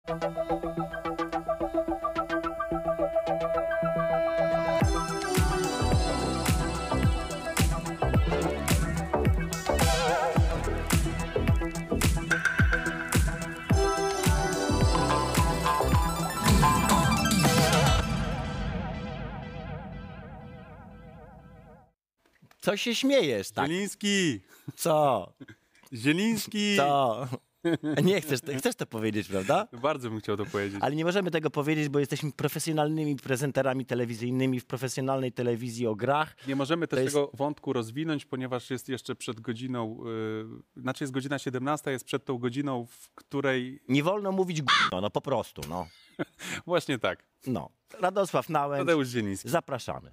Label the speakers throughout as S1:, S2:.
S1: Co się śmiejesz, tak?
S2: Zieliński!
S1: Co?
S2: Zieliński!
S1: Co? Nie chcesz to powiedzieć, prawda?
S2: Bardzo bym chciał to powiedzieć.
S1: Ale nie możemy tego powiedzieć, bo jesteśmy profesjonalnymi prezenterami telewizyjnymi w profesjonalnej telewizji o grach.
S2: Nie możemy też tego wątku rozwinąć, ponieważ jest jeszcze przed godziną, znaczy jest godzina 17, jest przed tą godziną, w której...
S1: Nie wolno mówić gówno, no po prostu, no.
S2: Właśnie tak.
S1: No. Radosław Nałęcz,
S2: Tadeusz Zieliński.
S1: zapraszamy.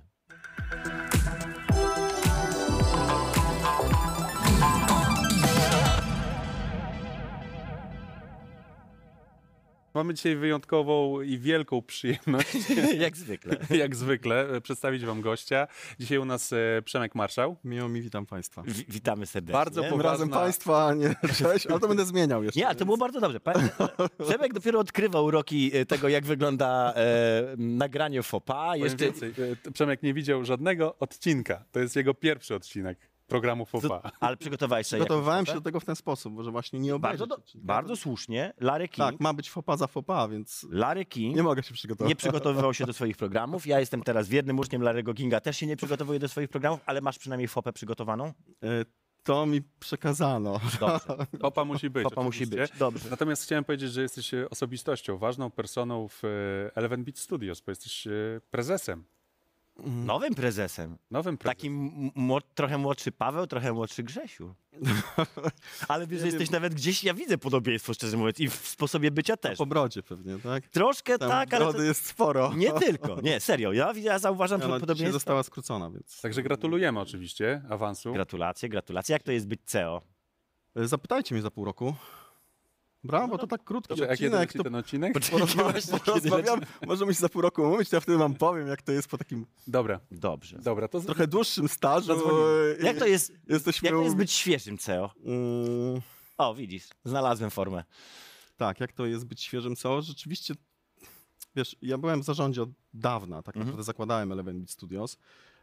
S2: Mamy dzisiaj wyjątkową i wielką przyjemność,
S1: Jak zwykle.
S2: jak zwykle, przedstawić wam gościa. Dzisiaj u nas Przemek Marszał.
S3: Miło mi, witam państwa.
S1: Witamy serdecznie.
S2: Bardzo
S3: Tym razem państwa, nie cześć, ale to będę zmieniał jeszcze.
S1: Nie, ale to było bardzo dobrze. Przemek dopiero odkrywał uroki tego, jak wygląda nagranie faux pas.
S2: Powiem
S1: Jeszcze...
S2: więcej, Przemek nie widział żadnego odcinka. To jest jego pierwszy odcinek programu faux pas.
S1: Ale przygotowałeś sobie
S3: Przygotowywałem
S1: jakąś
S3: się do tego w ten sposób, że właśnie nie obrazić.
S1: Bardzo słusznie. Larry King,
S3: Tak, ma być faux pas za faux pas, więc
S1: Larry King
S3: nie mogę się przygotować.
S1: nie przygotowywał się do swoich programów. Ja jestem teraz wiernym uczniem Larry'ego Kinga. Też się nie przygotowuję do swoich programów, ale masz przynajmniej fopę przygotowaną?
S3: To mi przekazano.
S1: Dobrze.
S2: Popa musi być.
S1: Popa musi
S2: oczywiście.
S1: być. Dobrze.
S2: Natomiast chciałem powiedzieć, że jesteś osobistością, ważną personą w Eleven Beat Studios, bo jesteś prezesem.
S1: Nowym prezesem.
S2: Nowym prezesem.
S1: Taki trochę młodszy Paweł, trochę młodszy Grzesiu. Ale wiesz, że jesteś nawet gdzieś, ja widzę podobieństwo, szczerze mówiąc, i w sposobie bycia też.
S3: Po brodzie pewnie, tak?
S1: Troszkę
S3: Tam
S1: tak, ale
S3: brody jest sporo.
S1: nie tylko. Nie, serio. Ja zauważam
S3: Ona dzisiaj
S1: podobieństwo.
S3: została skrócona, więc...
S2: Także gratulujemy oczywiście awansu.
S1: Gratulacje, gratulacje. Jak to jest być CEO?
S3: Zapytajcie mnie za pół roku. Brawo, to tak krótki
S2: Dobrze, a kiedy
S3: odcinek.
S2: leci ten odcinek?
S3: Porozmawiam, możemy się za pół roku mówić, to ja wtedy wam powiem, jak to jest po takim
S2: Dobra,
S1: Dobrze.
S2: dobra. To
S3: trochę dłuższym stażu.
S2: Zadzwonimy.
S1: Jak to jest,
S3: Jesteśmy...
S1: jak to jest być świeżym CEO?
S3: Mm,
S1: O, widzisz, znalazłem formę.
S3: Tak, jak to jest być świeżym CEO? Rzeczywiście, wiesz, ja byłem w zarządzie od dawna, tak naprawdę zakładałem Eleven Beat Studios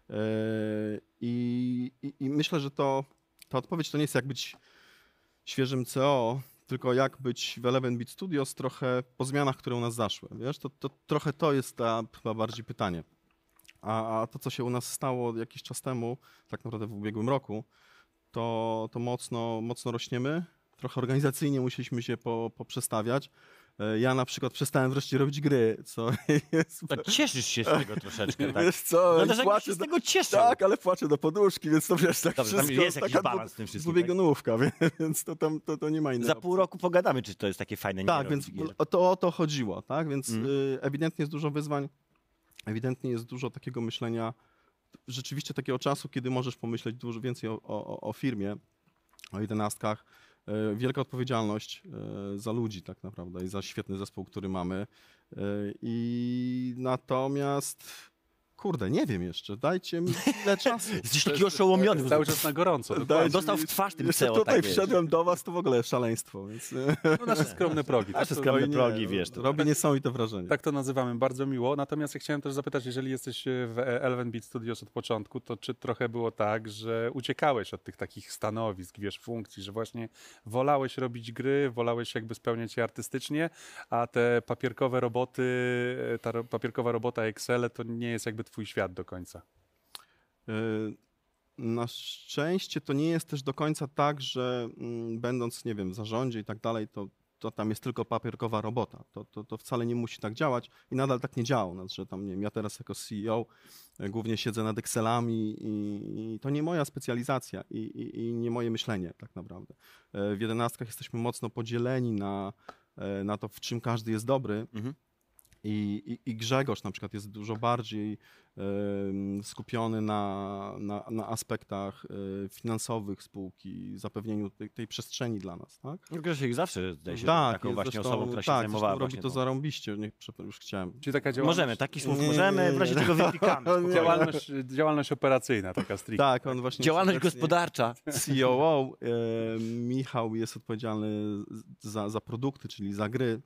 S3: i myślę, że ta odpowiedź to nie jest jak być świeżym CEO, tylko jak być w Eleven Beat Studios trochę po zmianach, które u nas zaszły. Wiesz, to trochę to jest chyba bardziej pytanie. A to, co się u nas stało jakiś czas temu, tak naprawdę w ubiegłym roku, to mocno rośniemy. Trochę organizacyjnie musieliśmy się poprzestawiać. Ja na przykład przestałem wreszcie robić gry, co jest...
S1: To cieszysz się z tego troszeczkę, tak?
S3: Wiesz co,
S1: No też jakbyś się z tego cieszył.
S3: Tak, ale płaczę do poduszki, więc to wiesz, tak
S1: Dobrze, tam
S3: wszystko...
S1: jest jakiś
S3: taka
S1: balans w tym wszystkim,
S3: dwubiegunówka, więc to nie ma innego.
S1: Za pół roku pogadamy, czy to jest takie fajne.
S3: Tak, więc o to chodziło, tak? Więc ewidentnie jest dużo wyzwań, ewidentnie jest dużo takiego myślenia, rzeczywiście takiego czasu, kiedy możesz pomyśleć dużo więcej o firmie, o 11. Wielka odpowiedzialność za ludzi tak naprawdę i za świetny zespół, który mamy. I natomiast, kurde, nie wiem jeszcze, dajcie mi chwilę czasu.
S1: Jesteś taki oszołomiony.
S2: cały czas na gorąco. dokładnie.
S1: Dostał w twarz tym
S3: Jeszcze
S1: CEO.
S3: tutaj
S1: tak,
S3: wszedłem do was, to w ogóle szaleństwo, więc...
S2: No, nasze skromne progi.
S1: Nasze
S2: Tak,
S1: skromne
S3: nie,
S1: progi, wiesz. To...
S3: Robi niesamowite wrażenie.
S2: tak to nazywamy, bardzo miło. Natomiast ja chciałem też zapytać, jeżeli jesteś w Eleven Beat Studios od początku, to czy trochę było tak, że uciekałeś od tych takich stanowisk, wiesz, funkcji, że właśnie wolałeś robić gry, wolałeś jakby spełniać je artystycznie, a te papierkowe roboty, papierkowa robota Excel to nie jest jakby twój świat do końca.
S3: Na szczęście to nie jest też do końca tak, że będąc, nie wiem, w zarządzie i tak dalej, to tam jest tylko papierkowa robota. To wcale nie musi tak działać i nadal tak nie działa u nas, że tam, nie wiem, ja teraz jako CEO głównie siedzę nad Excelami i to nie moja specjalizacja i nie moje myślenie tak naprawdę. W 11 jesteśmy mocno podzieleni na to, w czym każdy jest dobry. I Grzegorz na przykład jest dużo bardziej skupiony na aspektach finansowych spółki, zapewnieniu tej przestrzeni dla nas, tak?
S1: Grzesiek zawsze zdaje się
S3: Tak,
S1: taką
S3: jest
S1: właśnie
S3: zresztą,
S1: osobą, która się
S3: tak,
S1: zajmowała
S3: robi
S1: właśnie
S3: to
S1: tą...
S3: zarąbiście, już chciałem.
S2: Czyli taka działalność...
S1: Możemy, takich słów
S3: Nie,
S1: możemy, w razie
S3: nie.
S1: czego wypikamy.
S2: Działalność operacyjna, taka stricte.
S3: Tak, on właśnie
S1: Działalność
S3: jest obecnie
S1: gospodarcza.
S3: COO, Michał jest odpowiedzialny za produkty, czyli za gry.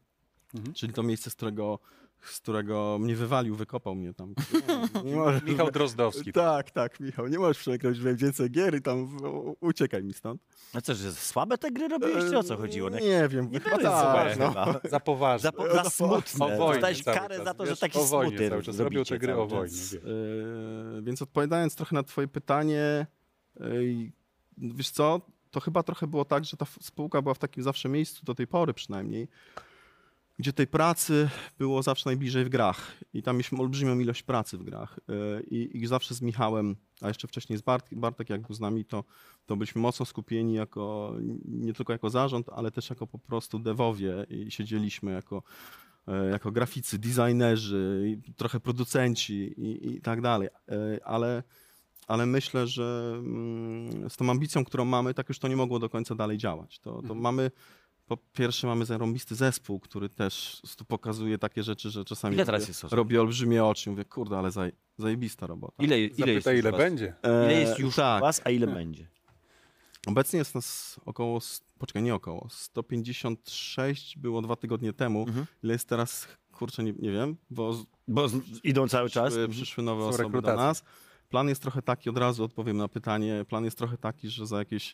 S3: Czyli to miejsce, z którego mnie wywalił, wykopał mnie tam. Nie możesz,
S2: Michał Drozdowski.
S3: Tak, Michał, nie możesz przegrać więcej gier i tam uciekaj mi stąd.
S1: A co, że słabe te gry robiłeś, czy o co chodziło?
S3: Nie wiem,
S1: Nie
S3: chyba
S1: były
S3: tak.
S1: złe
S3: No.
S1: chyba.
S2: Za poważnie.
S1: Za smutne.
S2: O wojnie
S1: Dostałeś
S2: cały
S1: karę
S2: czas,
S1: za to,
S2: wiesz,
S1: że taki
S2: o wojnie
S1: smutny
S2: cały czas robią te
S1: robicie
S2: gry o
S1: cały
S2: wojnie.
S1: czas.
S2: Wiesz.
S3: Więc odpowiadając trochę na twoje pytanie, wiesz co, to chyba trochę było tak, że ta spółka była w takim zawsze miejscu, do tej pory przynajmniej, gdzie tej pracy było zawsze najbliżej w grach i tam mieliśmy olbrzymią ilość pracy w grach i zawsze z Michałem, a jeszcze wcześniej z Bartek jak był z nami, to byliśmy mocno skupieni nie tylko jako zarząd, ale też jako po prostu devowie i siedzieliśmy jako graficy, designerzy, trochę producenci i tak dalej, ale myślę, że z tą ambicją, którą mamy, tak już to nie mogło do końca dalej działać. To po pierwsze mamy zarąbisty zespół, który też pokazuje takie rzeczy, że czasami
S1: Ile teraz jest osób?
S3: robi olbrzymie oczy. Mówię, kurde, ale zajebista robota.
S1: Ile jest
S2: Zapytaj,
S1: już
S2: ile
S1: was?
S2: będzie.
S1: Ile jest już
S3: tak.
S1: was, a ile będzie?
S3: Obecnie jest nas około, nie około, 156 było 2 tygodnie temu. Ile jest teraz, kurczę, nie wiem, bo
S1: Bo idą cały czas.
S3: przyszły nowe
S2: Są
S3: osoby do
S2: rekrutacje.
S3: nas. Plan jest trochę taki, od razu odpowiem na pytanie, plan jest trochę taki, że za jakieś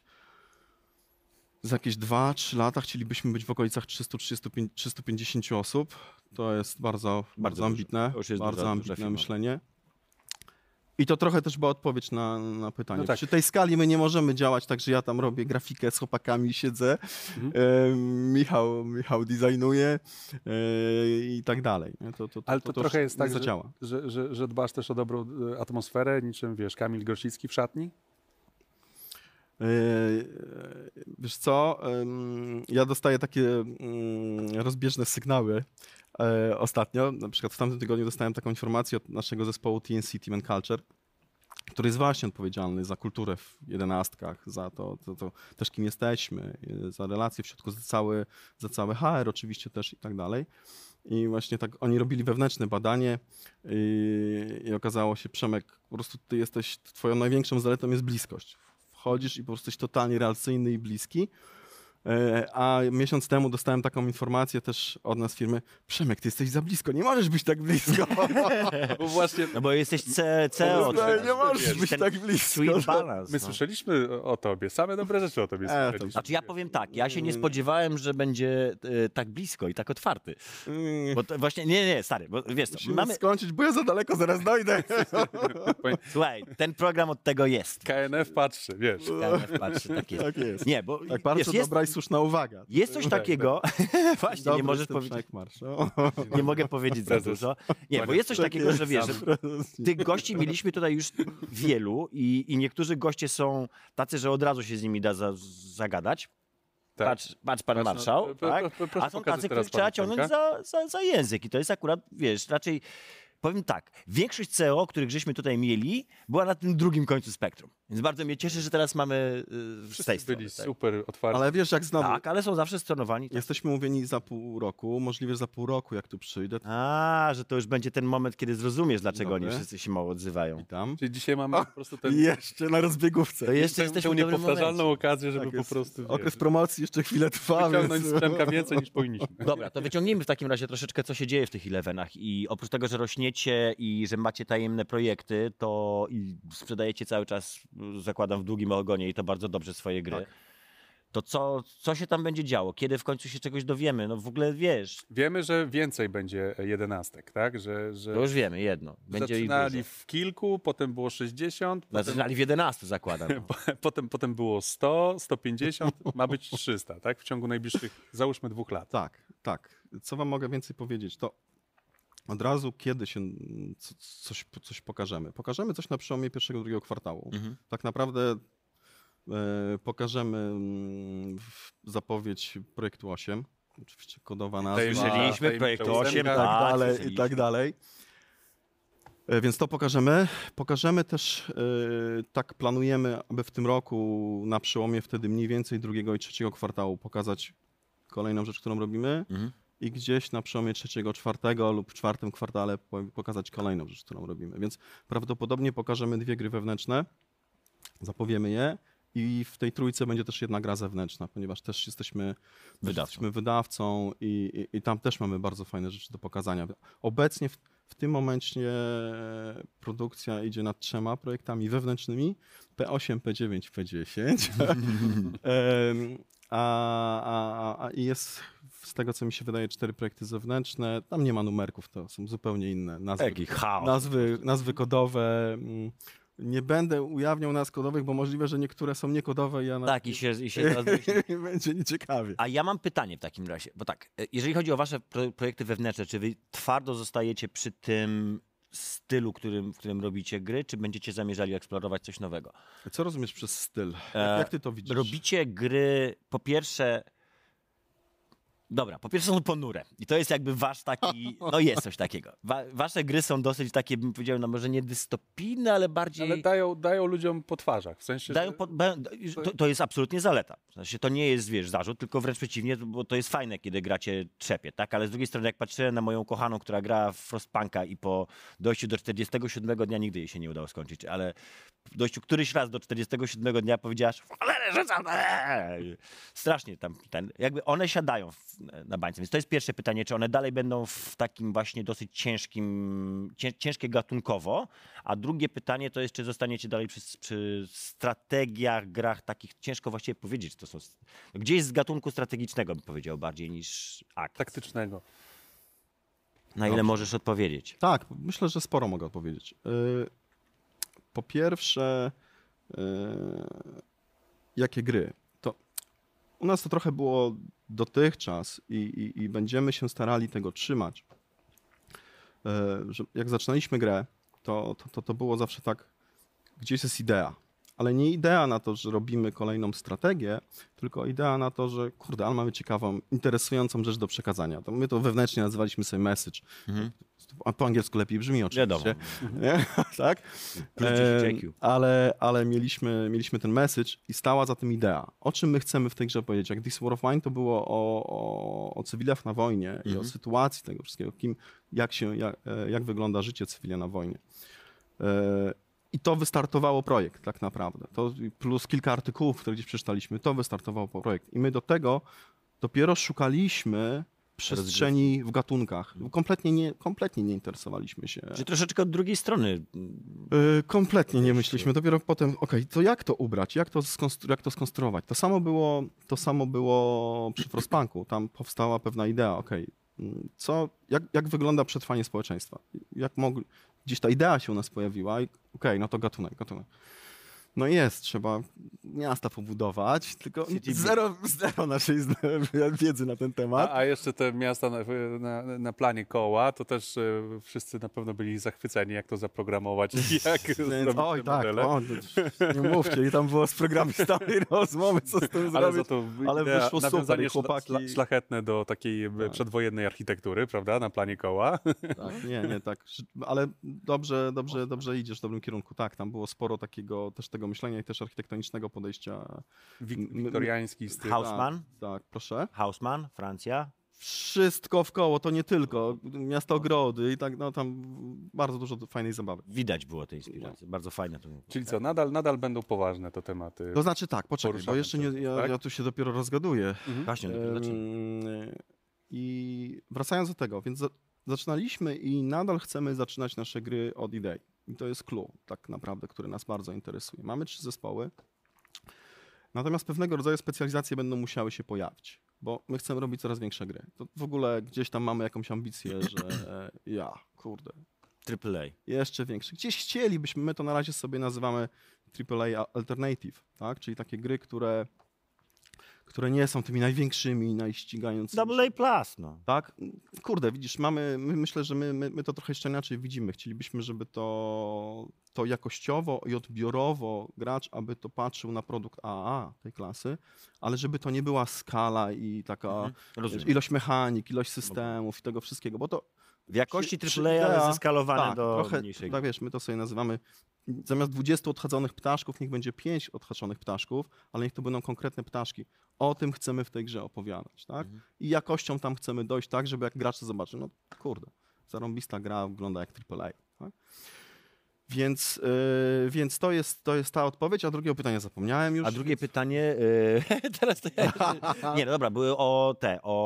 S3: 2-3 lata chcielibyśmy być w okolicach 350 osób. To jest bardzo
S1: dużo.
S3: ambitne,
S1: To już jest
S3: bardzo
S1: duża
S3: ambitne
S1: firma.
S3: myślenie. I to trochę też była odpowiedź na pytanie.
S2: No tak.
S3: Przy tej skali my nie możemy działać tak, że ja tam robię grafikę z chłopakami, siedzę, Michał designuje i tak dalej.
S2: Ale to trochę jest tak,
S3: zadziała.
S2: że dbasz też o dobrą atmosferę, niczym, wiesz, Kamil Grosicki w szatni?
S3: Wiesz co, ja dostaję takie rozbieżne sygnały ostatnio. Na przykład w tamtym tygodniu dostałem taką informację od naszego zespołu TNC, Team and Culture, który jest właśnie odpowiedzialny za kulturę w 11, za to też kim jesteśmy, za relacje w środku, za cały HR oczywiście też i tak dalej. I właśnie tak oni robili wewnętrzne badanie i okazało się, Przemek, po prostu twoją największą zaletą jest bliskość. Wchodzisz i po prostu jesteś totalnie relacyjny i bliski. A miesiąc temu dostałem taką informację też od nas firmy, Przemek, ty jesteś za blisko, nie możesz być tak blisko.
S2: Bo właśnie
S1: No bo jesteś CEO.
S3: Nie możesz być
S1: ten
S3: tak blisko.
S1: Sweet balance.
S2: my
S1: no.
S2: słyszeliśmy o tobie, same dobre rzeczy o tobie słyszeliśmy.
S1: Znaczy ja powiem tak, ja się nie spodziewałem, że będzie tak blisko i tak otwarty. Bo to właśnie, nie, stary, bo wiesz co,
S3: Musimy skończyć, bo ja za daleko zaraz dojdę.
S1: słuchaj, ten program od tego jest.
S2: KNF patrzy, wiesz.
S1: KNF patrzy, tak jest.
S3: Tak jest.
S1: Nie, bo
S3: Tak bardzo
S1: wiesz,
S3: dobra i słuszna uwaga.
S1: jest coś takiego, właśnie
S3: Dobry
S1: nie możesz
S3: jestem
S1: powiedzieć,
S3: Przemek Marsz. O.
S1: nie mogę powiedzieć za
S2: Prezes.
S1: dużo. Nie, bo jest coś takiego, że wiesz, że
S3: Prezes.
S1: tych gości mieliśmy tutaj już wielu i niektórzy goście są tacy, że od razu się z nimi da zagadać.
S2: Tak.
S1: Patrz pan marszał,
S2: no,
S1: tak?
S2: proszę
S1: A są
S2: pokazać
S1: tacy,
S2: teraz
S1: których trzeba
S2: panu
S1: ciągnąć za język i to jest akurat, wiesz, raczej powiem tak, większość CEO, których żeśmy tutaj mieli, była na tym drugim końcu spektrum. Więc bardzo mnie cieszy, że teraz mamy z tej
S2: Wszyscy byli
S1: strony. Tak.
S2: super otwarci.
S3: Ale wiesz, jak znowu,
S1: Tak, ale są zawsze stronowani. Tak.
S3: jesteśmy umówieni za pół roku, możliwe za pół roku, jak tu przyjdę,
S1: Że to już będzie ten moment, kiedy zrozumiesz, dlaczego
S3: Dobry.
S1: oni wszyscy się mało odzywają.
S3: tam.
S2: Czyli dzisiaj mamy po prostu ten,
S3: I jeszcze na rozbiegówce.
S1: To jeszcze
S2: tę
S1: jesteśmy w dobrym
S2: niepowtarzalną
S1: momencie.
S2: okazję, żeby
S3: Tak
S2: po
S3: jest.
S2: prostu
S3: Okres promocji jeszcze chwilę trwa,
S2: wyciągnąć
S3: więc...
S2: z Przemka więcej niż powinniśmy.
S1: Dobra, to wyciągnijmy w takim razie troszeczkę, co się dzieje w tych Elevenach i oprócz tego, że rośniecie i że macie tajemne projekty, to i sprzedajecie cały czas, zakładam, w długim ogonie i to bardzo dobrze swoje gry.
S3: Tak.
S1: To co się tam będzie działo? Kiedy w końcu się czegoś dowiemy? No w ogóle wiesz,
S2: Wiemy, że więcej będzie 11, tak? Że
S1: to już wiemy jedno. Będzie ich
S2: zaczynali
S1: dużo.
S2: w kilku, potem było 60, potem,
S1: Zaczynali w 11 zakładam. No.
S2: potem było 100, 150, ma być 300, tak? W ciągu najbliższych, załóżmy 2 lat.
S3: Tak. Co wam mogę więcej powiedzieć? To od razu, kiedy się coś pokażemy. Pokażemy coś na przełomie pierwszego, drugiego kwartału. Tak naprawdę pokażemy zapowiedź projektu 8. Oczywiście kodowa nazwa.
S1: Słyszeliśmy projekt 8,
S3: i tak dalej. Więc to pokażemy. Pokażemy też, tak planujemy, aby w tym roku na przełomie wtedy mniej więcej drugiego i trzeciego kwartału pokazać kolejną rzecz, którą robimy i gdzieś na przełomie trzeciego, czwartego lub w czwartym kwartale pokazać kolejną rzecz, którą robimy. Więc prawdopodobnie pokażemy 2 gry wewnętrzne, zapowiemy je I w tej trójce będzie też jedna gra zewnętrzna, ponieważ też jesteśmy wydawcą i tam też mamy bardzo fajne rzeczy do pokazania. Obecnie w tym momencie produkcja idzie nad 3 projektami wewnętrznymi, P8, P9, P10. I jest, z tego co mi się wydaje, 4 projekty zewnętrzne. Tam nie ma numerków, to są zupełnie inne nazwy.
S1: Jaki chaos.
S3: Nazwy kodowe. Nie będę ujawniał nazw kodowych, bo możliwe, że niektóre są niekodowe.
S1: Tak, i się teraz
S3: będzie nieciekawie.
S1: A ja mam pytanie w takim razie, bo tak, jeżeli chodzi o wasze projekty wewnętrzne, czy wy twardo zostajecie przy tym stylu, w którym robicie gry, czy będziecie zamierzali eksplorować coś nowego?
S3: Co rozumiesz przez styl? Jak ty to widzisz?
S1: Robicie gry, po pierwsze są ponure i to jest jakby wasz taki, no jest coś takiego. Wasze gry są dosyć takie, bym powiedział, no może nie dystopijne, ale bardziej...
S2: Ale dają ludziom po twarzach, w sensie,
S1: to jest absolutnie zaleta. W sensie to nie jest, zarzut, tylko wręcz przeciwnie, bo to jest fajne, kiedy gracie trzepie, tak? Ale z drugiej strony, jak patrzyłem na moją kochaną, która gra w Frostpunka i po dojściu do 47 dnia, nigdy jej się nie udało skończyć, ale w dojściu któryś raz do 47 dnia powiedziałaś, w cholerę rzucam! Strasznie tam, jakby one siadają na bańce. Więc to jest pierwsze pytanie, czy one dalej będą w takim właśnie dosyć ciężkie gatunkowo, a drugie pytanie to jest, czy zostaniecie dalej przy strategiach, grach takich, ciężko właściwie powiedzieć, to są, gdzieś z gatunku strategicznego bym powiedział bardziej niż akt.
S2: taktycznego.
S1: Na ile możesz odpowiedzieć?
S3: Tak, myślę, że sporo mogę odpowiedzieć. Po pierwsze, jakie gry? To u nas to trochę było dotychczas i będziemy się starali tego trzymać. Że jak zaczynaliśmy grę, to było zawsze tak, gdzieś jest idea. Ale nie idea na to, że robimy kolejną strategię, tylko idea na to, że kurde, ale mamy ciekawą, interesującą rzecz do przekazania. To my to wewnętrznie nazywaliśmy sobie message. A po angielsku lepiej brzmi oczywiście.
S1: Wiadomo.
S3: Tak?
S1: Plus 10 IQ.
S3: Ale mieliśmy ten message i stała za tym idea. O czym my chcemy w tej grze powiedzieć? Jak This War of Mine to było o cywilach na wojnie i o sytuacji tego wszystkiego, jak wygląda życie cywila na wojnie. I to wystartowało projekt tak naprawdę. To plus kilka artykułów, które gdzieś przeczytaliśmy, to wystartowało projekt. I my do tego dopiero szukaliśmy przestrzeni w gatunkach. Kompletnie nie interesowaliśmy się.
S1: Czy troszeczkę od drugiej strony?
S3: Kompletnie nie myśleliśmy. Dopiero potem, to jak to ubrać? Jak to skonstruować? To samo było przy Frostpunku. Tam powstała pewna idea, jak wygląda przetrwanie społeczeństwa? Gdzieś ta idea się u nas pojawiła i no to gatunek. No trzeba miasta pobudować, tylko zero naszej wiedzy na ten temat.
S2: A jeszcze te miasta na planie koła, to też wszyscy na pewno byli zachwyceni, jak to zaprogramować i jak zrobić te modele.
S3: Nie mówcie, i tam było z programistami rozmowy, co z tym zrobić, ale wyszło super, chłopaki.
S2: Szlachetne do takiej przedwojennej architektury, prawda, na planie koła.
S3: Tak, nie, tak, ale dobrze idziesz w dobrym kierunku. Tak, tam było sporo takiego myślenia i też architektonicznego podejścia.
S2: Wiktoriański styl.
S1: Haussmann?
S3: Tak, proszę.
S1: Haussmann, Francja?
S3: Wszystko w koło, to nie tylko. Miasto ogrody i tak, tam bardzo dużo fajnej zabawy.
S1: Widać było tej inspiracji. Bardzo fajne to było.
S2: Czyli co, nadal będą poważne te tematy?
S3: To znaczy tak, poczekaj, bo jeszcze ja tu się dopiero rozgaduję.
S1: Właśnie, dopiero zaczynam.
S3: I wracając do tego, więc zaczynaliśmy i nadal chcemy zaczynać nasze gry od idei. I to jest clue, tak naprawdę, który nas bardzo interesuje. Mamy 3 zespoły, natomiast pewnego rodzaju specjalizacje będą musiały się pojawić, bo my chcemy robić coraz większe gry. To w ogóle gdzieś tam mamy jakąś ambicję, że
S1: AAA.
S3: jeszcze większe. Gdzieś chcielibyśmy, my to na razie sobie nazywamy AAA Alternative, tak? Czyli takie gry, które nie są tymi największymi, najścigającymi.
S1: AA+, no.
S3: Tak? Kurde, widzisz, myślę, że my to trochę jeszcze inaczej widzimy. Chcielibyśmy, żeby to jakościowo i odbiorowo gracz, aby to patrzył na produkt AAA tej klasy, ale żeby to nie była skala i taka ilość mechanik, ilość systemów i tego wszystkiego, bo to
S1: w jakości AAA, ale zeskalowane do
S3: trochę,
S1: mniejszej.
S3: Tak, wiesz, my to sobie nazywamy, zamiast 20 odchadzonych ptaszków, niech będzie 5 odhaczonych ptaszków, ale niech to będą konkretne ptaszki. O tym chcemy w tej grze opowiadać, tak? I jakością tam chcemy dojść tak, żeby jak gracz to zobaczy, no kurde, zarąbista gra wygląda jak AAA. Tak? Więc to jest ta odpowiedź, a drugiego pytania zapomniałem już.
S1: A drugie pytanie, teraz to ja... Nie, no dobra, były o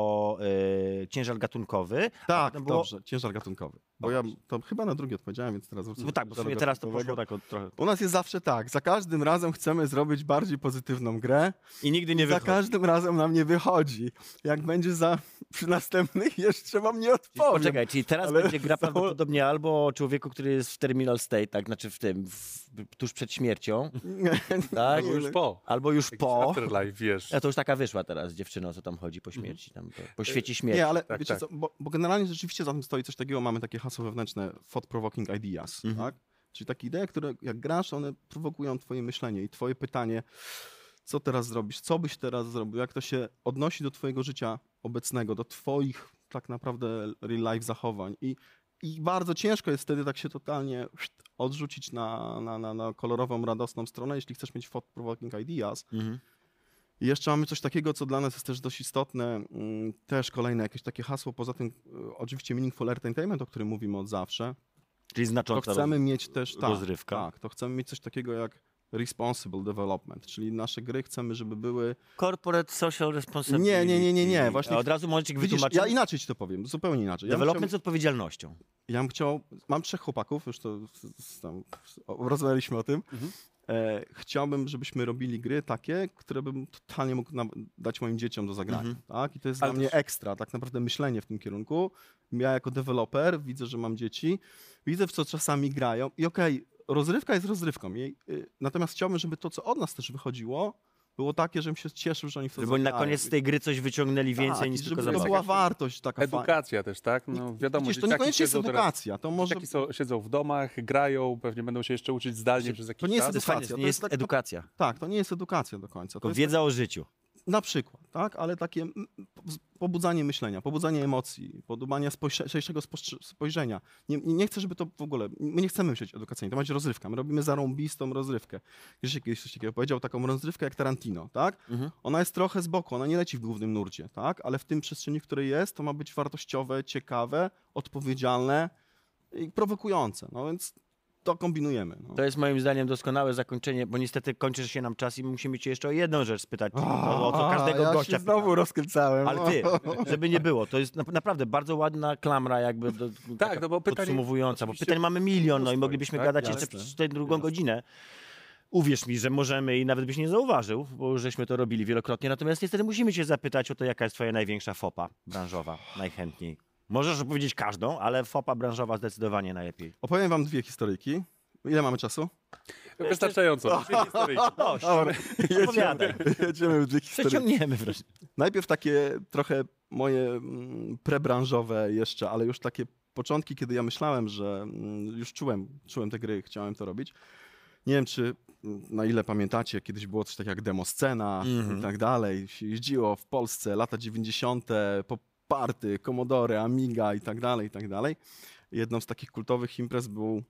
S1: ciężar gatunkowy. a
S3: Tak,
S1: potem było...
S3: dobrze, ciężar gatunkowy. Bo ja to chyba na drugie odpowiedziałem, więc teraz wrócę
S1: Bo
S3: do
S1: tak, bo w
S3: ciężaru
S1: sumie teraz to
S3: gatunkowego.
S1: poszło tak trochę...
S3: U nas jest zawsze tak, za każdym razem chcemy zrobić bardziej pozytywną grę,
S1: I nigdy nie
S3: za
S1: wychodzi.
S3: każdym razem nam nie wychodzi. Jak będzie przy następnych, jeszcze wam nie odpowiem.
S1: Poczekaj, czyli teraz
S3: ale
S1: będzie gra
S3: są-
S1: prawdopodobnie albo o człowieku, który jest w terminal state, tak, znaczy tuż przed śmiercią, tak?
S2: Albo już po.
S1: Albo już
S2: Jakiś
S1: po.
S2: Afterlife, wiesz.
S1: Ja to już taka wyszła teraz dziewczyna, co tam chodzi po śmierci, tam, po świecie śmierci.
S3: Nie, ale
S2: Tak,
S3: wiecie
S2: tak.
S3: co, bo generalnie rzeczywiście za tym stoi coś takiego, mamy takie hasło wewnętrzne thought-provoking ideas, tak? Czyli takie idee, które jak grasz, one prowokują twoje myślenie i twoje pytanie, co teraz zrobisz, co byś teraz zrobił, jak to się odnosi do twojego życia obecnego, do twoich tak naprawdę real life zachowań i bardzo ciężko jest wtedy tak się totalnie odrzucić na kolorową, radosną stronę, jeśli chcesz mieć thought-provoking ideas. I jeszcze mamy coś takiego, co dla nas jest też dość istotne, też kolejne jakieś takie hasło, poza tym oczywiście meaningful entertainment, o którym mówimy od zawsze,
S1: Czyli
S3: to
S1: znacząca
S3: chcemy mieć też
S1: rozrywka.
S3: Tak, to chcemy mieć coś takiego jak responsible development, czyli nasze gry chcemy, żeby były...
S1: Corporate Social Responsibility.
S3: Nie, właśnie...
S1: A od razu możecie
S3: Widzisz,
S1: wytłumaczyć.
S3: ja inaczej ci to powiem, zupełnie inaczej.
S1: Development z odpowiedzialnością.
S3: Mam 3 chłopaków, już to tam rozmawialiśmy o tym. Chciałbym, żebyśmy robili gry takie, które bym totalnie mógł dać moim dzieciom do zagrania. Tak? I to jest
S2: Ale
S3: dla mnie
S2: też-
S3: ekstra, tak naprawdę myślenie w tym kierunku. Ja jako deweloper widzę, że mam dzieci, widzę w co czasami grają i okej, rozrywka jest rozrywką. Natomiast chciałbym, żeby to, co od nas też wychodziło, było takie, żebym się cieszył, że oni w to
S1: Żeby oni na
S3: zagrają.
S1: koniec z tej gry coś wyciągnęli więcej
S3: Tak,
S1: niż
S3: i
S1: tylko
S3: żeby to
S1: zabawę.
S3: była wartość taka
S2: Edukacja też, tak? No wiadomo,
S3: Widzisz, to
S2: dzieciaki
S3: niekoniecznie jest
S2: siedzą teraz-
S3: edukacja, to może...
S2: Dzieciaki siedzą w domach, grają, pewnie będą się jeszcze uczyć zdalnie przez jakiś
S3: nie jest
S2: czas.
S1: To jest fajne,
S3: edukacja,
S1: to
S3: to
S1: nie
S3: jest
S1: jest
S3: tak-
S1: edukacja.
S3: Tak, to nie jest edukacja do końca. To
S1: To
S3: jest
S1: wiedza o życiu.
S3: Na przykład, tak? Ale takie pobudzanie myślenia, pobudzanie emocji, pobudzanie szerszego spojrzenia. Nie chcę, żeby to w ogóle... My nie chcemy myśleć edukacyjnie, to ma być rozrywka. My robimy zarąbistą rozrywkę. Gdzieś kiedyś coś takiego powiedział, taką rozrywkę jak Tarantino, tak? Ona jest trochę z boku, ona nie leci w głównym nurcie, tak? Ale w tym przestrzeni, w której jest, to ma być wartościowe, ciekawe, odpowiedzialne i prowokujące. No więc to kombinujemy. No.
S1: To jest moim zdaniem doskonałe zakończenie, bo niestety kończy się nam czas i musimy cię jeszcze o jedną rzecz spytać. O co każdego
S3: ja
S1: gościa
S3: się znowu rozkręcałem.
S1: Ale ty, żeby nie było, to jest naprawdę bardzo ładna klamra jakby taka
S2: no bo pytanie-
S1: podsumowująca, bo
S2: oczywiście
S1: pytań mamy milion, no i
S2: mnóstwo
S1: moglibyśmy
S2: jest, tak?
S1: gadać
S3: Jasne.
S1: jeszcze przez tę drugą godzinę. Uwierz mi, że możemy i nawet byś nie zauważył, bo żeśmy to robili wielokrotnie, natomiast niestety musimy cię zapytać o to, jaka jest twoja największa fopa branżowa, najchętniej. Możesz opowiedzieć każdą, ale fopa branżowa zdecydowanie najlepiej.
S3: Opowiem wam 2 historyjki. Ile mamy czasu?
S2: Wystarczająco. Dwie historyjki.
S1: Dość,
S3: Dobra,
S1: opowiadaj.
S3: jedziemy w 2 historyjki.
S1: Przeciągniemy wreszcie.
S3: Najpierw takie trochę moje prebranżowe jeszcze, ale już takie początki, kiedy ja myślałem, że już czułem te gry, chciałem to robić. Nie wiem, czy na ile pamiętacie, kiedyś było coś takiego jak demoscena i tak dalej. Się jeździło w Polsce, lata 90., Party, Commodore, Amiga i tak dalej, i tak dalej. Jedną z takich kultowych imprez był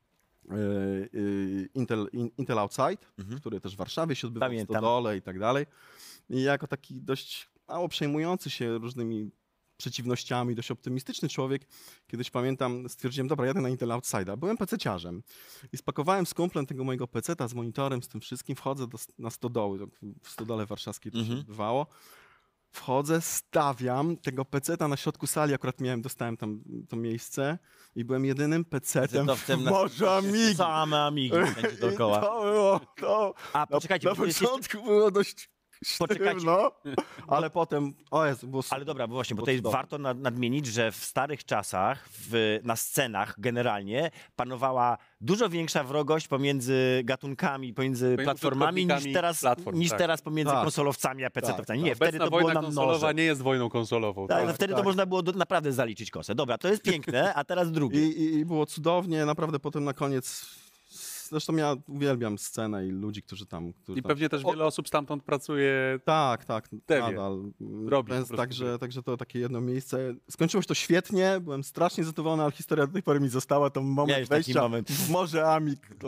S3: Intel Outside, który też w Warszawie się odbywał,
S1: Pamiętam.
S3: w Stodole i tak dalej. I jako taki dość mało przejmujący się różnymi przeciwnościami, dość optymistyczny człowiek, kiedyś pamiętam, stwierdziłem, dobra, jadę na Intel Outside'a. Byłem PC-ciarzem i spakowałem z kumplem tego mojego PC-ta z monitorem, z tym wszystkim, wchodzę na Stodoły, w Stodole Warszawskiej to się odbywało. Wchodzę, stawiam tego peceta na środku sali, akurat dostałem tam to miejsce i byłem jedynym pecetem w morzu Amigi.
S1: Same Amigi będzie dookoła.
S3: I to było, to
S1: A poczekajcie,
S3: na
S1: bo to jest
S3: początku było dość
S1: Poczekajcie.
S3: sztywno, ale potem, o Jezu, było super.
S1: Ale dobra, bo właśnie, bo
S3: Było
S1: to jest
S3: cudowne.
S1: warto nadmienić, że w starych czasach na scenach generalnie panowała dużo większa wrogość pomiędzy gatunkami, pomiędzy platformami niż
S2: użytkownikami
S1: teraz,
S2: platform, tak.
S1: pomiędzy
S3: Tak.
S1: konsolowcami a PC-towcami. Nie,
S2: Obecna
S1: wtedy to było
S2: wojna
S1: nam
S2: konsolowa
S1: noże.
S2: nie jest wojną konsolową.
S1: Tak,
S2: Tak,
S1: no wtedy to
S3: tak.
S1: można było naprawdę zaliczyć kosę. Dobra, to jest piękne, a teraz drugie.
S3: I było cudownie, naprawdę potem na koniec, zresztą ja uwielbiam scenę i ludzi, którzy tam...
S2: I pewnie też wiele osób stamtąd pracuje.
S3: Tak,
S2: Dewie.
S3: nadal.
S2: Robi
S3: Więc
S2: po prostu
S3: także to takie jedno miejsce. Skończyło się to świetnie, byłem strasznie zadowolony, ale historia do tej pory mi została, to moment
S1: Miałeś taki
S3: wejścia
S1: moment.
S3: w morze Amig. To...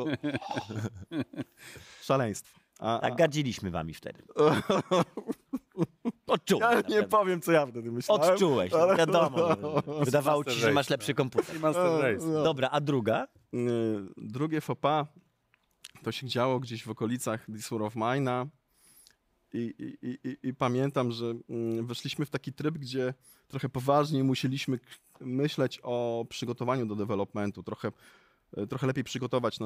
S3: Szaleństwo.
S1: Tak, gardziliśmy wami wtedy. Odczułeś.
S3: Ja
S1: na
S3: nie
S1: pewno.
S3: powiem, co ja wtedy myślałem.
S1: Odczułeś,
S3: ale-
S1: wiadomo. Wydawało ci się, że masz
S2: Race,
S1: lepszy komputer.
S2: Master Race.
S3: No.
S1: Dobra, a druga?
S3: Drugie faux pas to się działo gdzieś w okolicach This War of Mine'a i pamiętam, że weszliśmy w taki tryb, gdzie trochę poważniej musieliśmy myśleć o przygotowaniu do developmentu, trochę lepiej przygotować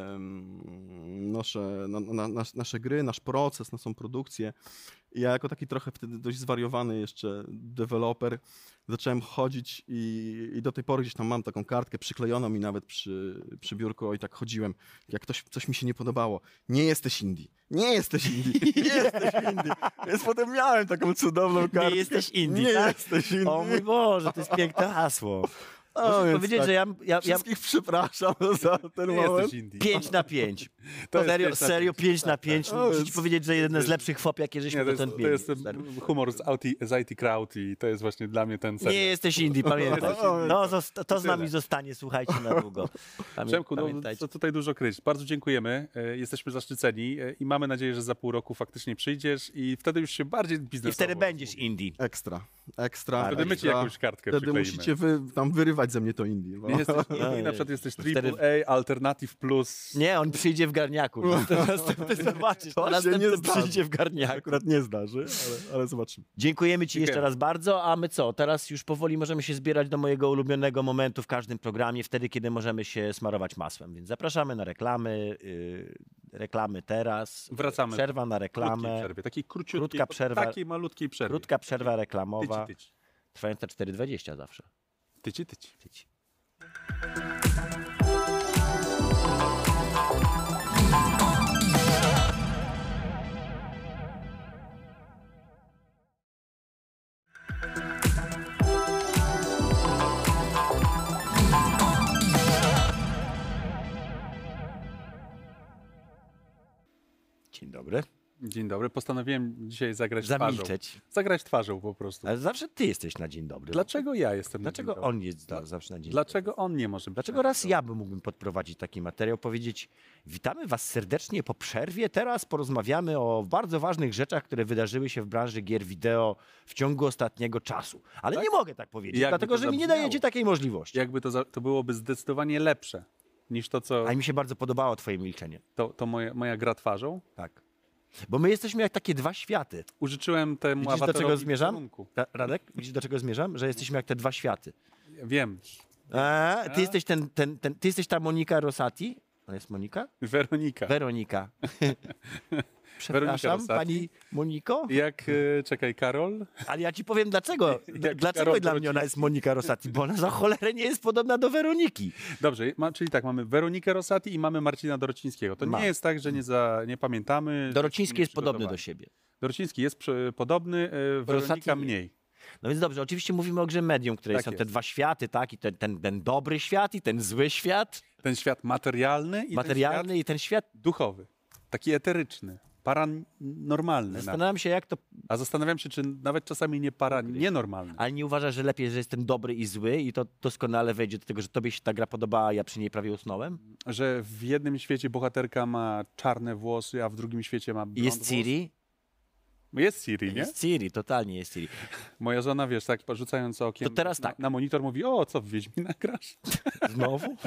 S3: nasze gry, nasz proces, naszą produkcję. I ja jako taki trochę wtedy dość zwariowany jeszcze deweloper zacząłem chodzić i do tej pory gdzieś tam mam taką kartkę przyklejoną mi nawet przy biurku i tak chodziłem, jak coś mi się nie podobało. Nie jesteś indie. Nie jesteś indie. Nie jesteś indie. Więc potem miałem taką cudowną kartkę.
S1: Nie jesteś indie,
S3: Nie
S1: tak?
S3: jesteś indie.
S1: O mój Boże, to jest piękne hasło.
S3: No,
S1: Muszę
S3: więc
S1: powiedzieć,
S3: tak.
S1: że ja
S3: Wszystkich przepraszam za ten
S2: Nie
S3: moment.
S2: jesteś indie.
S1: 5 na 5.
S2: To jest
S1: Serio,
S2: 5 na
S1: serio 5 na 5.
S3: tak.
S1: Muszę ci
S3: Więc-
S1: powiedzieć, że jeden z lepszych fop, jakie żeśmy
S2: Nie,
S1: dotąd
S2: to
S1: mieli.
S2: jest humor z IT Crowd i to jest właśnie dla mnie ten serial.
S1: Nie jesteś indie, pamiętaj.
S3: jesteś indie.
S1: No, to z nami
S2: Tyle.
S1: zostanie, słuchajcie, na długo.
S2: Przemku, no
S1: Pamiętajcie.
S2: co tutaj dużo kryć. Bardzo dziękujemy. Jesteśmy zaszczyceni i mamy nadzieję, że za pół roku faktycznie przyjdziesz i wtedy już się bardziej biznesowo...
S1: I wtedy będziesz indie.
S3: Ekstra.
S2: Wtedy my ci jakąś kartkę
S3: Wtedy
S2: przykleimy.
S3: musicie tam wyrywać ze mnie to indie. Bo...
S2: Nie jesteś indie, na przykład jesteś AAA, Alternative Plus.
S1: Nie, on przyjdzie w garniaku. Następny zobaczysz.
S3: To się
S1: Następny
S3: nie zdarzy.
S1: przyjdzie w garniaku.
S3: Akurat nie zdarzy, ale zobaczymy.
S1: Dziękujemy ci
S2: Dziękujemy.
S1: jeszcze raz bardzo, a my co? Teraz już powoli możemy się zbierać do mojego ulubionego momentu w każdym programie, wtedy, kiedy możemy się smarować masłem. Więc zapraszamy na reklamy. Reklamy teraz.
S2: Wracamy.
S1: Przerwa na
S2: Krótkiej
S1: reklamę.
S2: przerwie, takiej króciutkiej,
S1: Krótka przerwa.
S2: takiej malutkiej przerwie.
S1: Krótka przerwa reklamowa,
S2: Tyci.
S1: trwająca 4,20 zawsze.
S2: Tyci.
S1: Tyci. Dzień dobry.
S2: Dzień dobry. Postanowiłem dzisiaj zagrać twarzą.
S1: Zamilczeć.
S2: Zagrać twarzą po prostu.
S1: Ale zawsze ty jesteś na dzień dobry.
S2: Dlaczego ja jestem na
S1: Dlaczego
S2: dzień dobry?
S1: on jest zawsze na dzień dobry?
S2: Dlaczego on nie może być?
S1: Dlaczego
S2: na
S1: raz
S2: dzień
S1: ja mógłbym podprowadzić taki materiał, powiedzieć: witamy was serdecznie po przerwie, teraz porozmawiamy o bardzo ważnych rzeczach, które wydarzyły się w branży gier wideo w ciągu ostatniego czasu. Ale
S2: Tak?
S1: nie mogę tak powiedzieć,
S2: Jakby
S1: dlatego
S2: to
S1: że mi nie
S2: zabrzmiało.
S1: dajecie takiej możliwości.
S2: Jakby to byłoby zdecydowanie lepsze niż to, co
S1: A mi się bardzo podobało twoje milczenie.
S2: to moja gra twarzą.
S1: Tak. Bo my jesteśmy jak takie dwa światy.
S2: Użyczyłem temu
S1: Widzisz, do
S2: awatarowi
S1: czego zmierzam?
S2: kierunku.
S1: Radek, widzisz, do czego zmierzam? Że jesteśmy jak te dwa światy.
S2: Wiem.
S1: Ty jesteś ty jesteś ta Monika Rosati? Ona jest Monika?
S2: Weronika.
S1: Weronika. Przepraszam,
S2: Rosati.
S1: pani Moniko?
S2: Czekaj, Karol?
S1: Ale ja ci powiem dlaczego.
S2: Jak
S1: Dlaczego
S2: Karol
S1: dla mnie ona jest Monika Rosati? Bo ona za cholerę nie jest podobna do Weroniki.
S2: Dobrze, czyli tak, mamy Weronikę Rosati i mamy Marcina Dorocińskiego. To
S1: Ma.
S2: nie jest tak, że nie pamiętamy.
S1: Dorociński
S2: nie
S1: jest podobny do
S2: przygotowani.
S1: siebie.
S2: Dorociński jest podobny, Weronika
S1: Rosati-
S2: mniej.
S1: No więc dobrze, oczywiście mówimy o grze medium, które
S2: Tak
S1: są te
S2: jest.
S1: dwa światy, tak? I ten dobry świat i ten zły świat.
S2: Ten świat materialny i ten
S1: Materialny
S2: świat
S1: i ten świat.
S2: duchowy. Taki eteryczny, paranormalny. nawet.
S1: Zastanawiam się, jak to.
S2: A zastanawiam się, czy nawet czasami nienormalny.
S1: Ale nie uważasz, że lepiej, że jest ten dobry i zły i to doskonale wejdzie do tego, że tobie się ta gra podobała, a ja przy niej prawie usnąłem?
S2: Że w jednym świecie bohaterka ma czarne włosy, a w drugim świecie ma blond
S1: I jest
S2: włos.
S1: Ciri?
S2: Jest Siri, nie?
S1: Jest Ciri, totalnie jest Ciri.
S2: Moja żona, wiesz, tak rzucając okiem
S1: To teraz tak.
S2: na monitor mówi, o, co w Wiedźmina grasz?
S1: Znowu?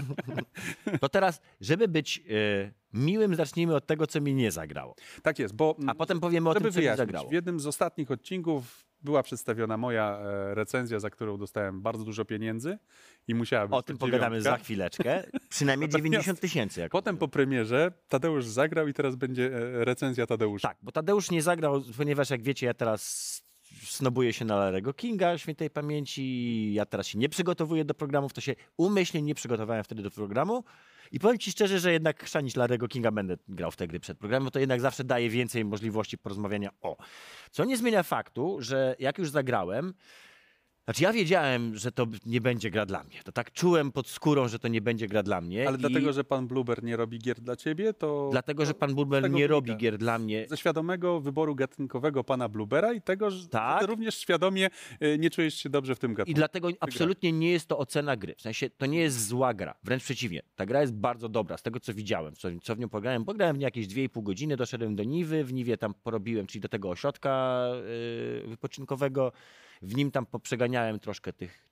S1: To teraz, żeby być miłym, zacznijmy od tego, co mi nie zagrało.
S2: Tak jest, bo
S1: A potem powiemy o
S2: żeby
S1: tym, co mi
S2: wyjaśnić,
S1: zagrało.
S2: w jednym z ostatnich odcinków była przedstawiona moja recenzja, za którą dostałem bardzo dużo pieniędzy i musiała być
S1: O tym pogadamy za chwileczkę. Przynajmniej
S2: Natomiast
S1: 90 tysięcy.
S2: Potem po premierze Tadeusz zagrał i teraz będzie recenzja Tadeusza.
S1: Tak, bo Tadeusz nie zagrał, ponieważ jak wiecie, ja teraz snobuję się na Larry'ego Kinga świętej pamięci, ja teraz się nie przygotowuję do programów, to się umyślnie nie przygotowałem wtedy do programu i powiem ci szczerze, że jednak chrzanić Larry'ego Kinga będę grał w te gry przed programem, bo to jednak zawsze daje więcej możliwości porozmawiania o. Co nie zmienia faktu, że jak już zagrałem, Znaczy ja wiedziałem, że to nie będzie gra dla mnie. To tak czułem pod skórą, że to nie będzie gra dla mnie.
S2: Ale dlatego, że pan Bluber nie robi gier dla ciebie, to...
S1: Dlatego, że pan
S2: z
S1: Bluber
S2: tego
S1: nie
S2: wynika.
S1: robi gier dla mnie.
S2: Ze świadomego wyboru gatunkowego pana Blubera i tego, że
S1: Tak.
S2: ty również świadomie nie czujesz się dobrze w tym
S1: I
S2: gatunku.
S1: dlatego absolutnie nie jest to ocena gry. W sensie to nie jest zła gra. Wręcz przeciwnie. Ta gra jest bardzo dobra. Z tego, co widziałem, co w nią pograłem. Pograłem w nie jakieś 2,5 godziny, doszedłem do Niwy. W Niwie tam porobiłem, czyli do tego ośrodka wypoczynkowego. W nim tam poprzeganiałem troszkę tych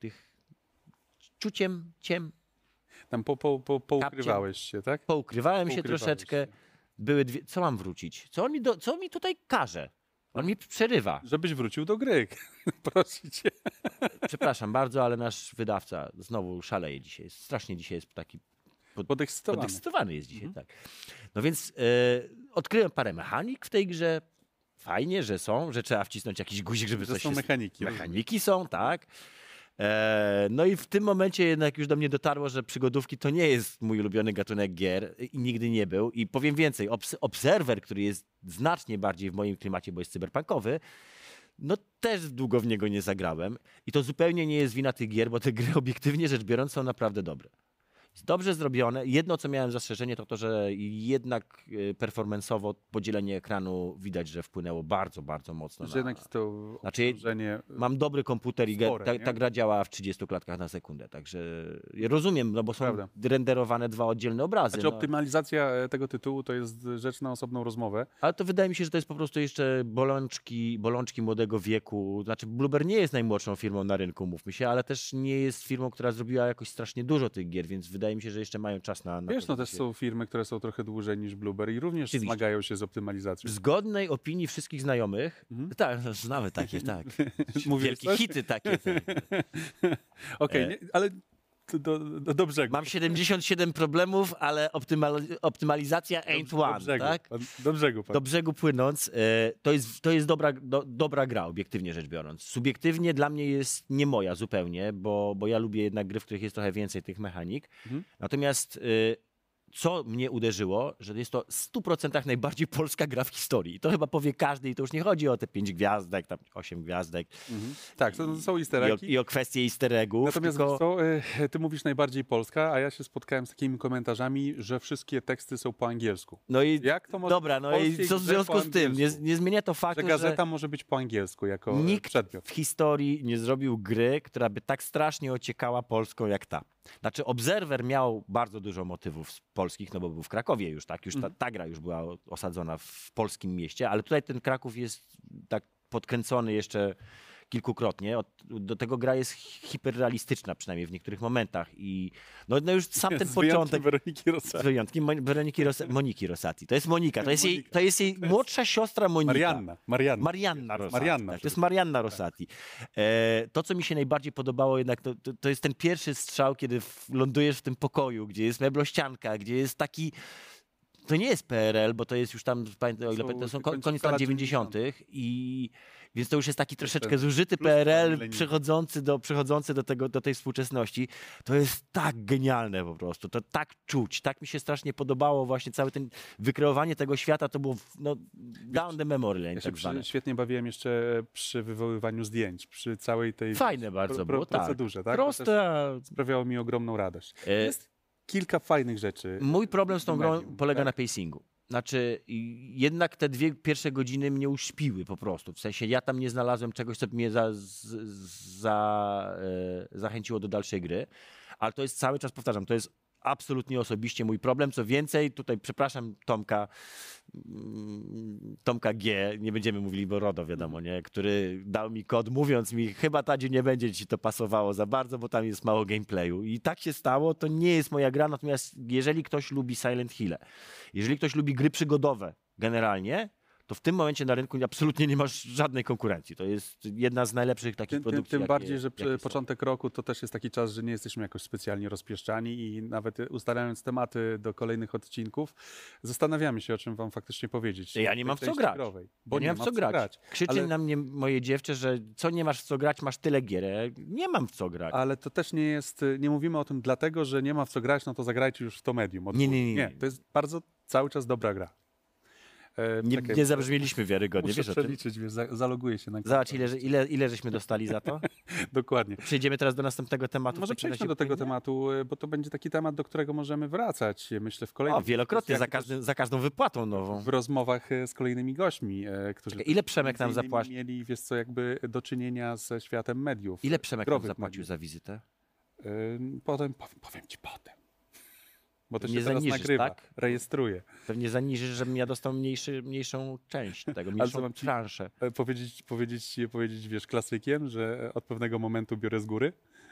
S1: ciem.
S2: Tam poukrywałeś się, tak?
S1: Poukrywałem się
S2: Poukrywałeś
S1: troszeczkę.
S2: się.
S1: Były dwie... Co mam wrócić? Co on mi tutaj każe? On mi przerywa.
S2: Żebyś wrócił do gry. Proszę cię.
S1: Przepraszam bardzo, ale nasz wydawca znowu szaleje dzisiaj. Strasznie dzisiaj jest taki podekscytowany jest dzisiaj, tak. No więc odkryłem parę mechanik w tej grze. Fajnie, że są, że trzeba wcisnąć jakiś guzik, żeby
S2: Że
S1: coś
S2: są
S1: się...
S2: mechaniki.
S1: Mechaniki są, tak. No i w tym momencie jednak już do mnie dotarło, że przygodówki to nie jest mój ulubiony gatunek gier i nigdy nie był. I powiem więcej, Observer, który jest znacznie bardziej w moim klimacie, bo jest cyberpunkowy, no też długo w niego nie zagrałem. I to zupełnie nie jest wina tych gier, bo te gry obiektywnie rzecz biorąc są naprawdę dobre. Jest dobrze zrobione. Jedno, co miałem zastrzeżenie, to, że jednak performance'owo podzielenie ekranu widać, że wpłynęło bardzo, bardzo mocno.
S2: Że jednak jest to
S1: Znaczy,
S2: obciążenie
S1: mam dobry komputer i
S2: spore,
S1: ta gra działa w 30 klatkach na sekundę, także ja rozumiem, no bo są
S2: Prawda.
S1: renderowane dwa oddzielne obrazy.
S2: Znaczy
S1: No.
S2: optymalizacja tego tytułu to jest rzecz na osobną rozmowę.
S1: Ale to wydaje mi się, że to jest po prostu jeszcze bolączki młodego wieku. Znaczy Bluber nie jest najmłodszą firmą na rynku, mówmy się, ale też nie jest firmą, która zrobiła jakoś strasznie dużo tych gier, więc wydaje mi się, że jeszcze mają czas na
S2: Wiesz,
S1: to,
S2: no
S1: żeby
S2: też
S1: się...
S2: są firmy, które są trochę dłużej niż Bluber i również
S1: Oczywiście.
S2: zmagają się z optymalizacją.
S1: W zgodnej opinii wszystkich znajomych, tak, znamy takie, tak.
S2: Mówisz
S1: Wielkie
S2: coś?
S1: hity takie. Tak.
S2: Okej, ale do brzegu.
S1: Mam 77 problemów, ale optymalizacja ain't one,
S2: brzegu,
S1: tak?
S2: do brzegu. Pan.
S1: Do brzegu płynąc, to jest dobra gra, obiektywnie rzecz biorąc. Subiektywnie dla mnie jest nie moja zupełnie, bo ja lubię jednak gry, w których jest trochę więcej tych mechanik. Natomiast co mnie uderzyło, że jest to w 100% najbardziej polska gra w historii. I to chyba powie każdy i to już nie chodzi o te 5 gwiazdek, tam 8 gwiazdek.
S2: Tak, to są easter eggi.
S1: I o kwestię easter eggów.
S2: Natomiast
S1: tylko...
S2: co, ty mówisz najbardziej polska, a ja się spotkałem z takimi komentarzami, że wszystkie teksty są po angielsku.
S1: No i
S2: Jak to może
S1: dobra, no i co w związku z tym? Nie zmienia to faktu,
S2: że gazeta może być po angielsku jako
S1: nikt
S2: przedmiot.
S1: w historii nie zrobił gry, która by tak strasznie ociekała Polską jak ta. Znaczy Observer miał bardzo dużo motywów polskich, no bo był w Krakowie już, tak? Już ta gra już była osadzona w polskim mieście, ale tutaj ten Kraków jest tak podkręcony jeszcze kilkukrotnie. Do tego gra jest hiperrealistyczna, przynajmniej w niektórych momentach. I no już sam ten początek...
S2: Weroniki Rosati.
S1: Z wyjątkiem Moniki Rosati. To jest Monika. To jest jej młodsza siostra Monika. Marianna Rosati. Tak, to jest Marianna Rosati. To, co mi się najbardziej podobało jednak, to jest ten pierwszy strzał, kiedy lądujesz w tym pokoju, gdzie jest meblościanka, gdzie jest taki... To nie jest PRL, bo to jest już tam, o ile to są koniec lat 90. Więc to już jest taki troszeczkę zużyty PRL przechodzący do tej współczesności. To jest tak genialne po prostu, to tak czuć, tak mi się strasznie podobało właśnie całe ten wykreowanie tego świata, to było down the memory lane,
S2: Ja
S1: tak zwane.
S2: świetnie bawiłem jeszcze przy wywoływaniu zdjęć, przy całej tej
S1: Fajne bardzo było,
S2: procedurze. Tak?
S1: Proste.
S2: Sprawiało mi ogromną radość. Jest kilka fajnych rzeczy.
S1: Mój problem z tą grą polega na pacingu. Znaczy, jednak te 2 pierwsze godziny mnie uśpiły po prostu. W sensie ja tam nie znalazłem czegoś, co by mnie zachęciło do dalszej gry. Ale to jest cały czas, powtarzam, to jest absolutnie osobiście mój problem. Co więcej, tutaj przepraszam Tomka G, nie będziemy mówili, bo RODO wiadomo, nie? Który dał mi kod, mówiąc mi, chyba Tadziu nie będzie ci to pasowało za bardzo, bo tam jest mało gameplayu. I tak się stało, to nie jest moja gra, natomiast jeżeli ktoś lubi Silent Hill'e, jeżeli ktoś lubi gry przygodowe generalnie, to w tym momencie na rynku absolutnie nie masz żadnej konkurencji. To jest jedna z najlepszych takich produkcji.
S2: Tym bardziej, że
S1: jakie
S2: początek roku to też jest taki czas, że nie jesteśmy jakoś specjalnie rozpieszczani i nawet ustalając tematy do kolejnych odcinków, zastanawiamy się, o czym wam faktycznie powiedzieć.
S1: Ja nie mam w co grać.
S2: Bo
S1: nie mam w co grać. Krzyczy
S2: ale...
S1: na mnie moje dziewczę, że co nie masz w co grać, masz tyle gier. Nie mam w co grać.
S2: Ale to też nie jest, nie mówimy o tym dlatego, że nie ma w co grać, no to zagrajcie już w to medium.
S1: Nie.
S2: To jest bardzo cały czas dobra gra.
S1: Nie zabrzmieliśmy wiarygodnie,
S2: Muszę
S1: wiesz o tym?
S2: przeliczyć, wiesz, zaloguję się na konto.
S1: Zobacz, ile żeśmy dostali za to?
S2: Dokładnie.
S1: Przejdziemy teraz do następnego tematu. w
S2: Może
S1: takim razie
S2: przejdźmy do tego
S1: płynnie?
S2: tematu, bo to będzie taki temat, do którego możemy wracać, myślę, w kolejnych
S1: Wielokrotnie,
S2: dyskusjach,
S1: za każdą wypłatą nową.
S2: w rozmowach z kolejnymi gośćmi, którzy
S1: Ile Przemek nam
S2: między innymi
S1: zapłaci?
S2: mieli, wiesz co, jakby do czynienia ze światem mediów.
S1: Ile Przemek nam
S2: growych
S1: zapłacił
S2: mediów.
S1: za wizytę?
S2: Powiem ci potem. Bo to
S1: Nie
S2: się teraz
S1: zaniżysz,
S2: nagrywa,
S1: tak?
S2: rejestruje.
S1: Pewnie zaniżysz, żebym ja dostał mniejszą część tego,
S2: co
S1: mniejszą
S2: mam ci-
S1: transzę.
S2: Powiedzieć, wiesz, klasykiem, że od pewnego momentu biorę z góry.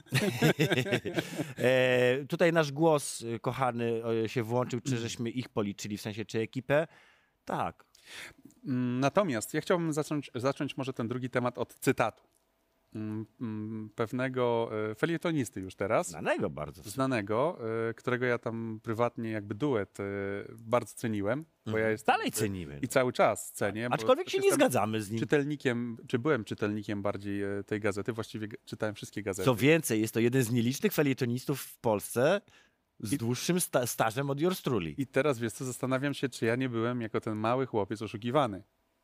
S1: Tutaj nasz głos, kochany, się włączył, czy żeśmy ich policzyli, w sensie czy ekipę? Tak.
S2: Natomiast ja chciałbym zacząć może ten drugi temat od cytatu. Pewnego felietonisty już teraz,
S1: Znanego bardzo.
S2: znanego, którego ja tam prywatnie jakby duet bardzo ceniłem, bo ja jestem
S1: Dalej cenimy.
S2: i cały czas cenię. bo
S1: Aczkolwiek
S2: też
S1: się nie
S2: jestem
S1: zgadzamy z nim.
S2: czytelnikiem, czy byłem czytelnikiem bardziej tej gazety, właściwie czytałem wszystkie gazety.
S1: Co więcej, jest to jeden z nielicznych felietonistów w Polsce z dłuższym stażem od Jorstruli.
S2: I teraz, wiesz co, zastanawiam się, czy ja nie byłem jako ten mały chłopiec oszukiwany,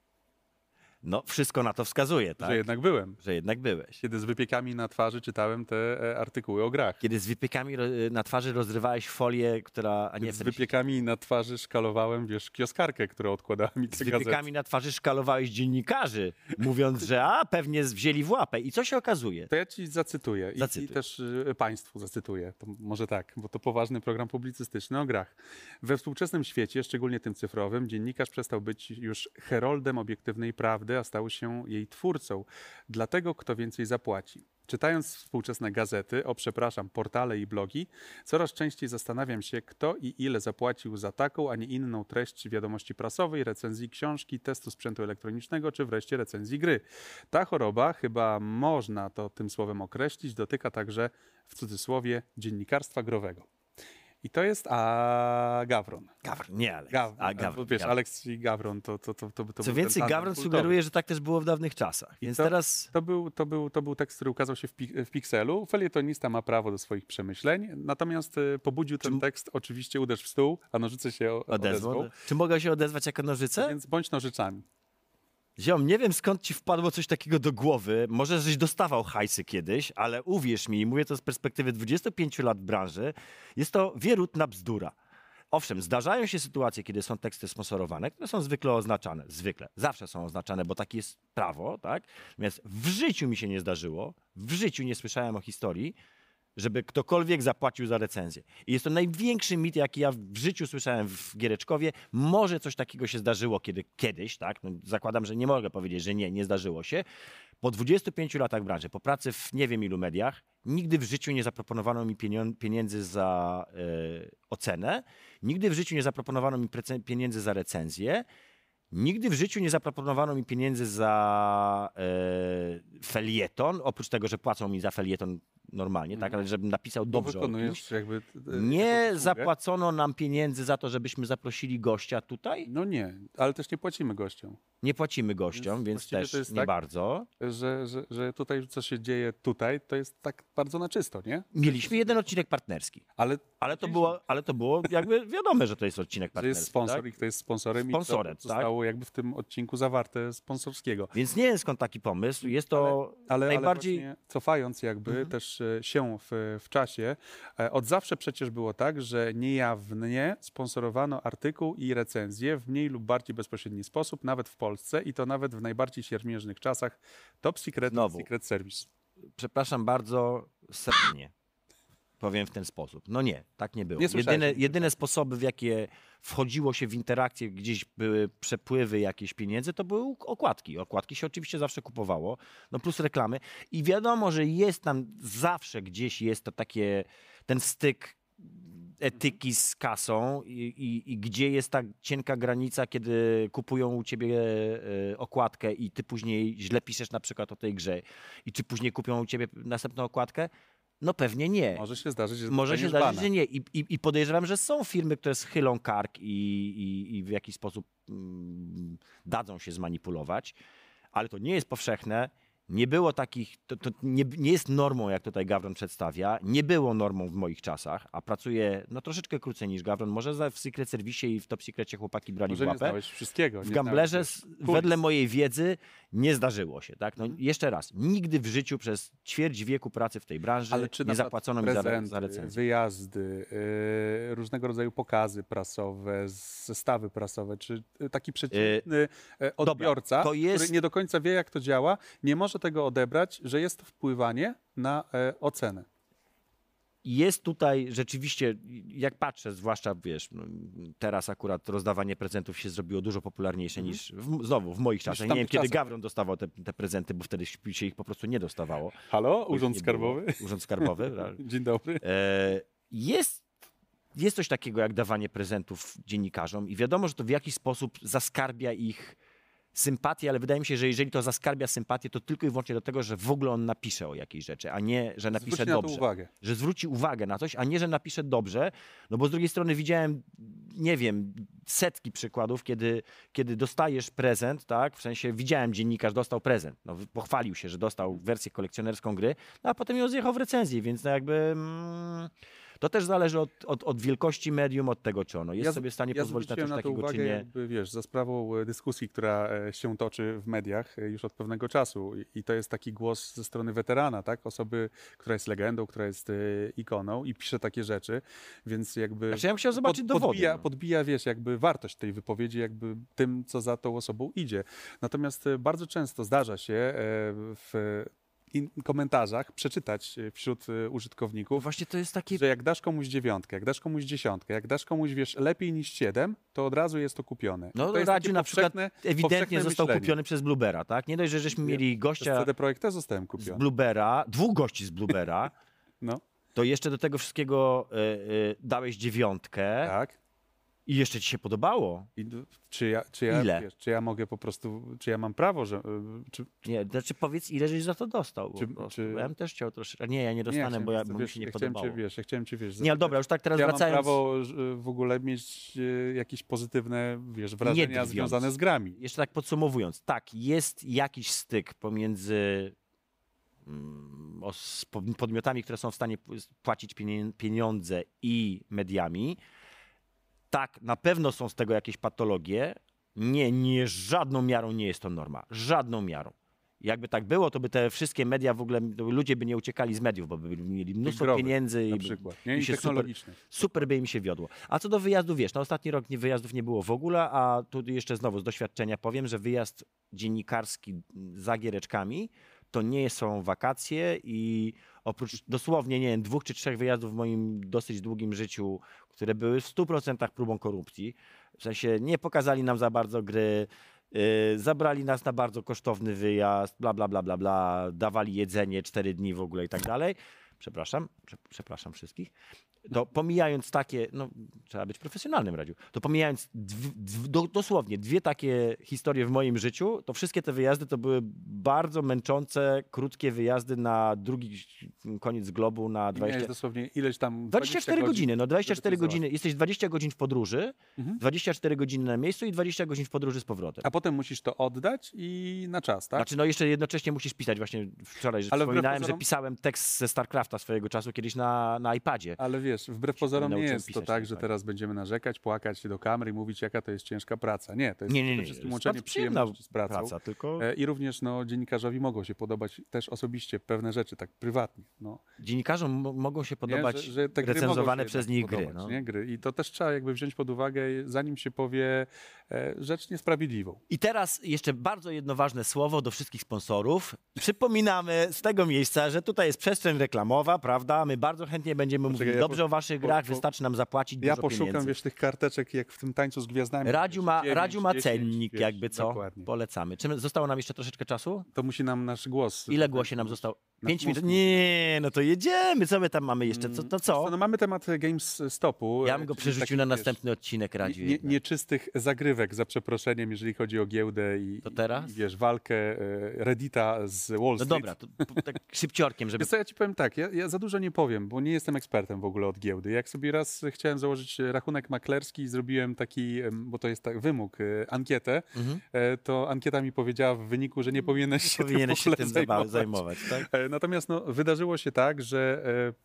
S1: No, wszystko na to wskazuje, tak?
S2: że jednak byłem.
S1: Że jednak byłeś.
S2: Kiedy z wypiekami na twarzy czytałem te artykuły o grach.
S1: Kiedy z wypiekami na twarzy rozrywałeś folię, która... A nie,
S2: Kiedy z wypiekami na twarzy szkalowałem, wiesz, kioskarkę, którą odkładała mi
S1: z
S2: te gazety.
S1: wypiekami na twarzy szkalowałeś dziennikarzy, mówiąc, że pewnie wzięli w łapę. I co się okazuje?
S2: To ja ci zacytuję
S1: Zacytuj.
S2: i też państwu zacytuję, to może tak, bo to poważny program publicystyczny o grach. We współczesnym świecie, szczególnie tym cyfrowym, dziennikarz przestał być już heroldem obiektywnej prawdy, a stał się jej twórcą. Dlatego kto więcej zapłaci. Czytając współczesne gazety, portale i blogi, coraz częściej zastanawiam się, kto i ile zapłacił za taką, a nie inną treść wiadomości prasowej, recenzji książki, testu sprzętu elektronicznego, czy wreszcie recenzji gry. Ta choroba, chyba można to tym słowem określić, dotyka także, w cudzysłowie, dziennikarstwa growego. I to jest Gawron.
S1: Gawron, nie Aleks.
S2: Gawron. Wiesz, Aleksiej Gawron to
S1: Co
S2: był
S1: więcej,
S2: ten
S1: Gawron
S2: kultowy.
S1: sugeruje, że tak też było w dawnych czasach. Więc
S2: to-
S1: teraz...
S2: To był tekst, który ukazał się w Pixelu. Felietonista ma prawo do swoich przemyśleń, natomiast pobudził ten tekst oczywiście uderz w stół, a nożyce się odezwał.
S1: Czy mogę się odezwać jako nożyce?
S2: Więc bądź nożyczami.
S1: Ziom, nie wiem skąd ci wpadło coś takiego do głowy. Może żeś dostawał hajsy kiedyś, ale uwierz mi, mówię to z perspektywy 25 lat w branży, jest to wierutna bzdura. Owszem, zdarzają się sytuacje, kiedy są teksty sponsorowane, które są zwykle oznaczane. Zwykle. Zawsze są oznaczane, bo takie jest prawo, tak? Natomiast w życiu mi się nie zdarzyło, w życiu nie słyszałem o historii, żeby ktokolwiek zapłacił za recenzję. I jest to największy mit, jaki ja w życiu słyszałem w Giereczkowie. Może coś takiego się zdarzyło kiedyś, tak? No, zakładam, że nie mogę powiedzieć, że nie zdarzyło się. Po 25 latach branży, po pracy w nie wiem ilu mediach, nigdy w życiu nie zaproponowano mi pieniędzy za ocenę, nigdy w życiu nie zaproponowano mi pieniędzy za recenzję, nigdy w życiu nie zaproponowano mi pieniędzy za felieton, oprócz tego, że płacą mi za felieton normalnie, tak, ale żebym napisał
S2: Bo
S1: dobrze o kimś.
S2: wykonujesz jakby
S1: Nie
S2: jakąś usługę.
S1: zapłacono nam pieniędzy za to, żebyśmy zaprosili gościa tutaj.
S2: No nie, ale też nie płacimy gościom.
S1: Nie płacimy gościom,
S2: Więc
S1: więc
S2: właściwie
S1: też
S2: to jest
S1: nie
S2: tak?
S1: bardzo.
S2: Że tutaj, co się dzieje tutaj, to jest tak bardzo na czysto, nie?
S1: Mieliśmy jeden odcinek partnerski,
S2: Ale
S1: ale to było jakby wiadome, że to jest odcinek
S2: że
S1: partnerski.
S2: jest sponsor
S1: tak?
S2: i kto jest sponsorem
S1: Sponsorem,
S2: i co zostało jakby w tym odcinku zawarte sponsorskiego.
S1: Więc nie jest skąd taki pomysł. Jest to
S2: Ale
S1: najbardziej...
S2: właśnie cofając jakby też się w czasie, od zawsze przecież było tak, że niejawnie sponsorowano artykuł i recenzję w mniej lub bardziej bezpośredni sposób, nawet w Polsce i to nawet w najbardziej siermiężnych czasach. Top Secret,
S1: Znowu.
S2: Secret Service.
S1: Przepraszam bardzo, serdecznie. Powiem w ten sposób. No nie, tak nie było.
S2: Nie słyszałeś.
S1: Jedyne sposoby, w jakie wchodziło się w interakcję, gdzieś były przepływy jakieś pieniędzy, to były okładki. Okładki się oczywiście zawsze kupowało, no plus reklamy. I wiadomo, że jest tam zawsze gdzieś jest to takie, ten styk etyki z kasą i gdzie jest ta cienka granica, kiedy kupują u ciebie okładkę i ty później źle piszesz na przykład o tej grze i czy później kupią u ciebie następną okładkę? No pewnie nie.
S2: Może się zdarzyć, że
S1: Może się
S2: dostaniesz
S1: zdarzyć,
S2: bana.
S1: że nie. I podejrzewam, że są firmy, które schylą kark i w jakiś sposób dadzą się zmanipulować, ale to nie jest powszechne. Nie było takich, to nie jest normą, jak tutaj Gawron przedstawia, nie było normą w moich czasach, a pracuję no troszeczkę krócej niż Gawron. Może w Secret Service i w Top Secrecie chłopaki brali
S2: Może
S1: w
S2: nie
S1: łapę.
S2: znałeś wszystkiego.
S1: W
S2: nie
S1: Gamblerze
S2: znałeś,
S1: wedle mojej wiedzy nie zdarzyło się. Tak? No, jeszcze raz, nigdy w życiu przez ćwierć wieku pracy w tej branży
S2: Ale czy
S1: nie
S2: na przykład
S1: zapłacono mi
S2: prezenty,
S1: za recenzję.
S2: wyjazdy, różnego rodzaju pokazy prasowe, zestawy prasowe, czy taki przeciętny odbiorca,
S1: to jest-
S2: który nie do końca wie, jak to działa, nie może tego odebrać, że jest to wpływanie na ocenę.
S1: Jest tutaj rzeczywiście, jak patrzę, zwłaszcza wiesz, no, teraz akurat rozdawanie prezentów się zrobiło dużo popularniejsze niż znowu w moich czasach. Nie wiem,
S2: tamtych
S1: kiedy
S2: czasach.
S1: Gawron dostawał te prezenty, bo wtedy się ich po prostu nie dostawało.
S2: Halo,
S1: Bo ich
S2: Urząd
S1: nie
S2: Skarbowy?
S1: było. Urząd Skarbowy. Tak.
S2: Dzień dobry.
S1: Jest coś takiego jak dawanie prezentów dziennikarzom i wiadomo, że to w jakiś sposób zaskarbia ich sympatię, ale wydaje mi się, że jeżeli to zaskarbia sympatię, to tylko i wyłącznie do tego, że w ogóle on napisze o jakiejś rzeczy, a nie, że napisze
S2: Zwróć na to
S1: dobrze.
S2: uwagę.
S1: Że zwróci uwagę na coś, a nie, że napisze dobrze, no bo z drugiej strony widziałem, nie wiem, setki przykładów, kiedy dostajesz prezent, tak, w sensie widziałem, dziennikarz dostał prezent, no, pochwalił się, że dostał wersję kolekcjonerską gry, no, a potem ją zjechał w recenzji, więc no jakby to też zależy od wielkości medium, od tego, czy ono jest sobie w stanie pozwolić na coś
S2: zwróciłem
S1: takiego,
S2: uwagę,
S1: czy nie.
S2: jakby, wiesz, za sprawą dyskusji, która się toczy w mediach już od pewnego czasu i to jest taki głos ze strony weterana, tak? Osoby, która jest legendą, która jest ikoną i pisze takie rzeczy, więc jakby
S1: Znaczy ja bym chciał zobaczyć dowody. No.
S2: podbija, wiesz, jakby wartość tej wypowiedzi, jakby tym, co za tą osobą idzie. Natomiast bardzo często zdarza się w komentarzach przeczytać wśród użytkowników,
S1: Właśnie to jest takie...
S2: że jak dasz komuś 9, jak dasz komuś 10, jak dasz komuś, wiesz, lepiej niż 7, to od razu jest to kupione.
S1: No
S2: to jest
S1: Radziu
S2: takie
S1: na przykład ewidentnie
S2: powszechne
S1: został
S2: myślenie.
S1: kupiony przez Bluebera, tak? Nie dość, że żeśmy mieli
S2: Przez
S1: gościa
S2: CD Projekt też zostałem
S1: z
S2: kupiony.
S1: Bluebera, 2 gości z Bluebera,
S2: No,
S1: to jeszcze do tego wszystkiego dałeś 9
S2: tak.
S1: i jeszcze ci się podobało.
S2: I czy ja,
S1: Ile?
S2: wiesz, czy ja mogę po prostu, czy ja mam prawo, że... Czy,
S1: Nie, znaczy powiedz, ile żeś za to dostał.
S2: Czy-
S1: Po prostu.
S2: czy-
S1: Bo ja bym też chciał troszeczkę. Nie, ja nie dostanę, bo mi się nie podobało.
S2: Ja chciałem cię, wiesz,
S1: Nie, ale dobra, już tak teraz
S2: ja mam
S1: wracając.
S2: prawo w ogóle mieć jakieś pozytywne, wiesz, wrażenia
S1: drwiąc.
S2: związane z grami.
S1: Jeszcze tak podsumowując, tak, jest jakiś styk pomiędzy podmiotami, które są w stanie płacić pieniądze i mediami. Tak, na pewno są z tego jakieś patologie. Nie, żadną miarą nie jest to norma. Żadną miarą. Jakby tak było, to by te wszystkie media w ogóle, ludzie by nie uciekali z mediów, bo by mieli mnóstwo
S2: Growych,
S1: pieniędzy
S2: na
S1: i
S2: przykład, nie? I
S1: się
S2: technologicznych.
S1: super by im się wiodło. A co do wyjazdu, wiesz, na ostatni rok wyjazdów nie było w ogóle, a tu jeszcze znowu z doświadczenia powiem, że wyjazd dziennikarski za giereczkami to nie są wakacje i oprócz dosłownie, nie wiem, 2 czy 3 wyjazdów w moim dosyć długim życiu, które były w 100% próbą korupcji, w sensie nie pokazali nam za bardzo gry, zabrali nas na bardzo kosztowny wyjazd, bla, bla, bla, bla, bla, dawali jedzenie 4 dni w ogóle i tak dalej. Przepraszam wszystkich. To pomijając takie, no trzeba być profesjonalnym, Radziu, to pomijając dosłownie 2 takie historie w moim życiu, to wszystkie te wyjazdy to były bardzo męczące, krótkie wyjazdy na drugi koniec globu na 20...
S2: Miałeś dosłownie ileś tam...
S1: 24 godziny, no 24
S2: żeby to
S1: godziny, jesteś 20 godzin w podróży, 24 godziny na miejscu i 20 godzin w podróży z powrotem.
S2: A potem musisz to oddać i na czas, tak?
S1: Znaczy, no jeszcze jednocześnie musisz pisać, właśnie wczoraj, że
S2: Ale wbrew
S1: wspominałem, że
S2: pozorom-
S1: pisałem tekst ze StarCrafta swojego czasu kiedyś na iPadzie.
S2: Ale wiesz, wbrew pozorom nie
S1: nauczyłem
S2: jest to
S1: pisać
S2: tak,
S1: na
S2: że
S1: iPadzie.
S2: teraz będziemy narzekać, płakać do kamery i mówić, jaka to jest ciężka praca. Nie, to jest
S1: Nie,
S2: przede wszystkim
S1: jest
S2: łączenie
S1: bardzo przyjemna
S2: przyjemności z pracą.
S1: praca, tylko
S2: I również no, dziennikarzowi mogą się podobać też osobiście pewne rzeczy, tak prywatnie. No.
S1: dziennikarzom mogą się podobać
S2: Nie, że te gry mogą
S1: recenzowane
S2: się
S1: przez
S2: jednak
S1: nich gry.
S2: podobać,
S1: No.
S2: nie? Gry. I to też trzeba jakby wziąć pod uwagę, zanim się powie rzecz niesprawiedliwą.
S1: I teraz jeszcze bardzo jedno ważne słowo do wszystkich sponsorów. Przypominamy z tego miejsca, że tutaj jest przestrzeń reklamowa, prawda? My bardzo chętnie będziemy mówić
S2: ja
S1: dobrze o waszych grach,
S2: po-
S1: wystarczy nam zapłacić
S2: Ja
S1: dużo
S2: poszukam,
S1: pieniędzy.
S2: wiesz, tych karteczek jak w tym Tańcu z Gwiazdami.
S1: Radziu ma
S2: 10,
S1: cennik,
S2: wiesz,
S1: jakby co.
S2: Dokładnie.
S1: Polecamy. Czy zostało nam jeszcze troszeczkę czasu?
S2: To musi nam nasz głos...
S1: Ile głosie nam zostało?
S2: Na
S1: 5 minut?
S2: mózgu.
S1: Nie, no to jedziemy. Co my tam mamy jeszcze? To co?
S2: No, mamy temat GameStopu.
S1: Ja bym go
S2: czyli
S1: przerzucił
S2: takich,
S1: na
S2: wiesz,
S1: następny odcinek, Radziu. jednak.
S2: nieczystych zagrywek, za przeproszeniem, jeżeli chodzi o giełdę
S1: To teraz?
S2: i wiesz, walkę Reddita z Wall
S1: No
S2: Street.
S1: dobra, to tak szybciorkiem, żeby...
S2: Wiesz co, ja ci powiem tak, ja za dużo nie powiem, bo nie jestem ekspertem w ogóle od giełdy. Jak sobie raz chciałem założyć rachunek maklerski i zrobiłem taki, bo to jest tak wymóg, ankietę, to ankieta mi powiedziała w wyniku, że nie powinieneś się tym
S1: zajmować. Tak?
S2: Natomiast no, wydarzyło się tak, że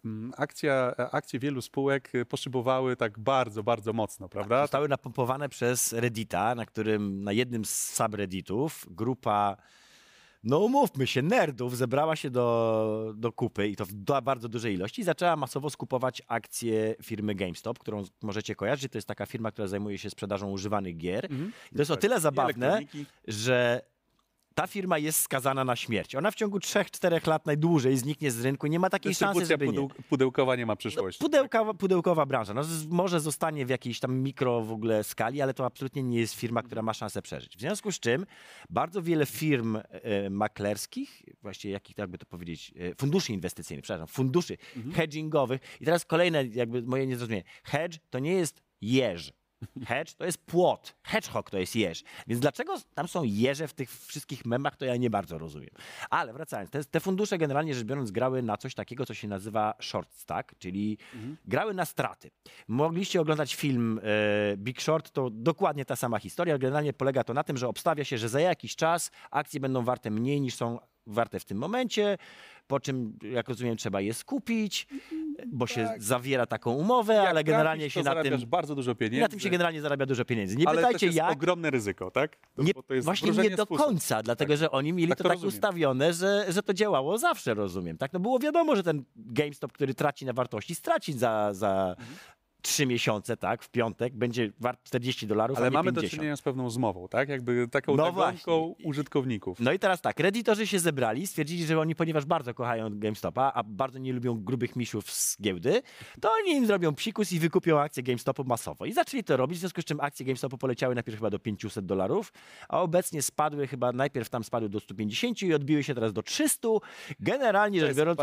S2: akcje wielu spółek poszybowały tak bardzo, bardzo mocno, prawda?
S1: Zostały napompowane przez Reddita, na jednym z subredditów grupa, no umówmy się, nerdów zebrała się do kupy i to w bardzo dużej ilości i zaczęła masowo skupować akcje firmy GameStop, którą możecie kojarzyć. To jest taka firma, która zajmuje się sprzedażą używanych gier. I to jest o tyle zabawne, że ta firma jest skazana na śmierć. Ona w ciągu 3-4 lat najdłużej zniknie z rynku. Nie ma takiej szansy, żeby nie.
S2: Pudełkowa nie ma przyszłości.
S1: Pudełkowa branża. No, może zostanie w jakiejś tam mikro w ogóle skali, ale to absolutnie nie jest firma, która ma szansę przeżyć. W związku z czym bardzo wiele firm maklerskich, właściwie jakich, jakby to powiedzieć, funduszy inwestycyjnych, przepraszam, funduszy hedgingowych. I teraz kolejne jakby moje niezrozumienie. Hedge to nie jest jeż. Hedge to jest płot, hedgehog to jest jeż. Więc dlaczego tam są jeże w tych wszystkich memach, to ja nie bardzo rozumiem. Ale wracając, te fundusze generalnie rzecz biorąc grały na coś takiego, co się nazywa short stack, czyli grały na straty. Mogliście oglądać film Big Short, to dokładnie ta sama historia. Generalnie polega to na tym, że obstawia się, że za jakiś czas akcje będą warte mniej niż są warte w tym momencie, po czym, jak rozumiem, trzeba je skupić, bo się zawiera taką umowę, ale generalnie się na tym
S2: bardzo dużo pieniędzy.
S1: Na tym się generalnie zarabia dużo pieniędzy. Nie
S2: ale
S1: pytajcie
S2: też jest
S1: jak.
S2: Ogromne ryzyko, tak?
S1: To jest właśnie nie do końca, dlatego że oni mieli
S2: tak
S1: to tak ustawione, że to działało zawsze, rozumiem. Tak? No było wiadomo, że ten GameStop, który traci na wartości, straci za 3 miesiące, tak, w piątek, będzie wart $40,
S2: ale
S1: a nie
S2: mamy
S1: 50.
S2: do czynienia z pewną zmową, tak? Jakby taką nagonką użytkowników.
S1: No i teraz tak, redditorzy się zebrali, stwierdzili, że oni, ponieważ bardzo kochają GameStopa, a bardzo nie lubią grubych misiów z giełdy, to oni im zrobią psikus i wykupią akcje GameStopu masowo. I zaczęli to robić, w związku z czym akcje GameStopu poleciały najpierw chyba do $500, a obecnie spadły chyba, najpierw tam spadły do 150 i odbiły się teraz do 300. Generalnie rzecz biorąc,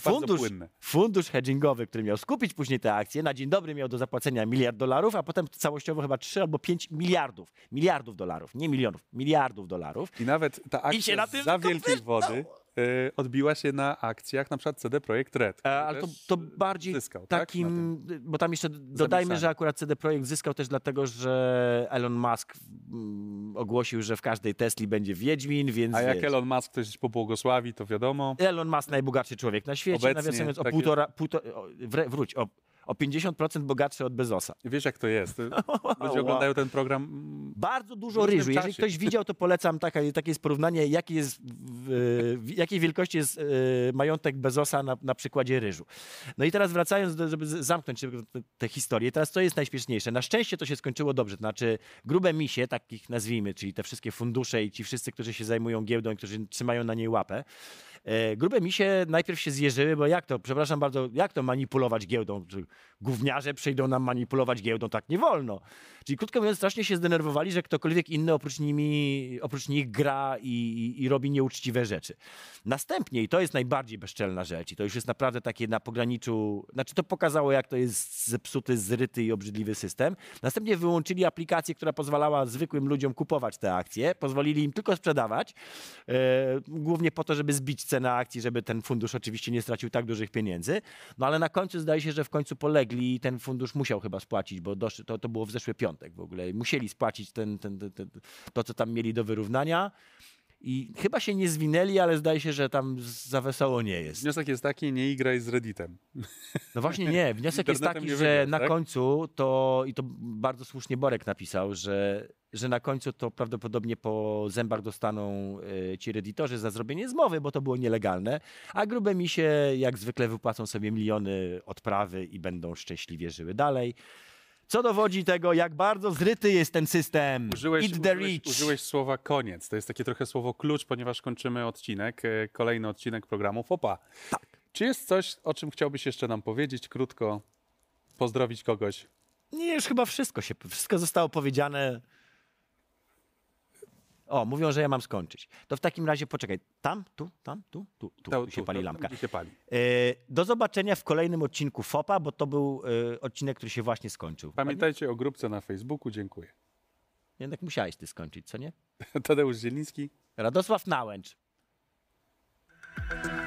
S1: fundusz hedgingowy, który miał skupić później te akcje, na dzień dobry miał do zapłacenia $1 miliard, a potem całościowo chyba 3 albo 5 miliardów dolarów, nie milionów, miliardów dolarów.
S2: I nawet ta akcja za wielkiej wody odbiła się na akcjach na przykład CD Projekt Red.
S1: Ale to bardziej zyskał, takim, tak? Bo tam jeszcze dodajmy, że akurat CD Projekt zyskał też dlatego, że Elon Musk ogłosił, że w każdej Tesli będzie Wiedźmin, więc...
S2: A jak Elon Musk ktoś pobłogosławi, to wiadomo.
S1: Elon Musk najbogatszy człowiek na świecie, nawiasem mówiąc, o 50% bogatszy od Bezosa.
S2: Wiesz, jak to jest. Ludzie oglądają ten program.
S1: Bardzo dużo ryżu. Jeżeli ktoś widział, to polecam takie jest porównanie, jakiej wielkości jest majątek Bezosa na przykładzie ryżu. No i teraz wracając, żeby zamknąć tę historię, teraz co jest najśmieszniejsze? Na szczęście to się skończyło dobrze. To znaczy grube misie, takich nazwijmy, czyli te wszystkie fundusze i ci wszyscy, którzy się zajmują giełdą i którzy trzymają na niej łapę, grube misie najpierw się zjeżyły, bo przepraszam bardzo, jak to manipulować giełdą? Gówniarze przyjdą nam manipulować giełdą, tak nie wolno. Czyli krótko mówiąc, strasznie się zdenerwowali, że ktokolwiek inny oprócz nich gra i robi nieuczciwe rzeczy. Następnie, i to jest najbardziej bezczelna rzecz, i to już jest naprawdę takie na pograniczu, znaczy to pokazało, jak to jest zepsuty, zryty i obrzydliwy system. Następnie wyłączyli aplikację, która pozwalała zwykłym ludziom kupować te akcje, pozwolili im tylko sprzedawać, głównie po to, żeby zbić cenę akcji, żeby ten fundusz oczywiście nie stracił tak dużych pieniędzy. No ale na końcu zdaje się, że w końcu polegli i ten fundusz musiał chyba spłacić, bo to było w zeszły piątek w ogóle. Musieli spłacić to, co tam mieli do wyrównania. I chyba się nie zwinęli, ale zdaje się, że tam za wesoło nie jest.
S2: Wniosek jest taki, nie igraj z Redditem.
S1: No właśnie nie. Wniosek jest taki, że na końcu to, i to bardzo słusznie Borek napisał, że na końcu to prawdopodobnie po zębach dostaną ci redditorzy za zrobienie zmowy, bo to było nielegalne, a grube misie jak zwykle wypłacą sobie miliony odprawy i będą szczęśliwie żyły dalej. Co dowodzi tego, jak bardzo zryty jest ten system.
S2: Użyłeś słowa koniec. To jest takie trochę słowo klucz, ponieważ kończymy odcinek, kolejny odcinek programu FOPA.
S1: Tak.
S2: Czy jest coś, o czym chciałbyś jeszcze nam powiedzieć krótko? Pozdrowić kogoś?
S1: Nie, już chyba wszystko zostało powiedziane. O, mówią, że ja mam skończyć. To w takim razie poczekaj. Tu się pali lampka.
S2: Się pali.
S1: Do zobaczenia w kolejnym odcinku FOPA, bo to był odcinek, który się właśnie skończył.
S2: Pamiętajcie o grupce na Facebooku. Dziękuję.
S1: Jednak musiałeś ty skończyć, co nie?
S2: Tadeusz Zieliński.
S1: Radosław Nałęcz.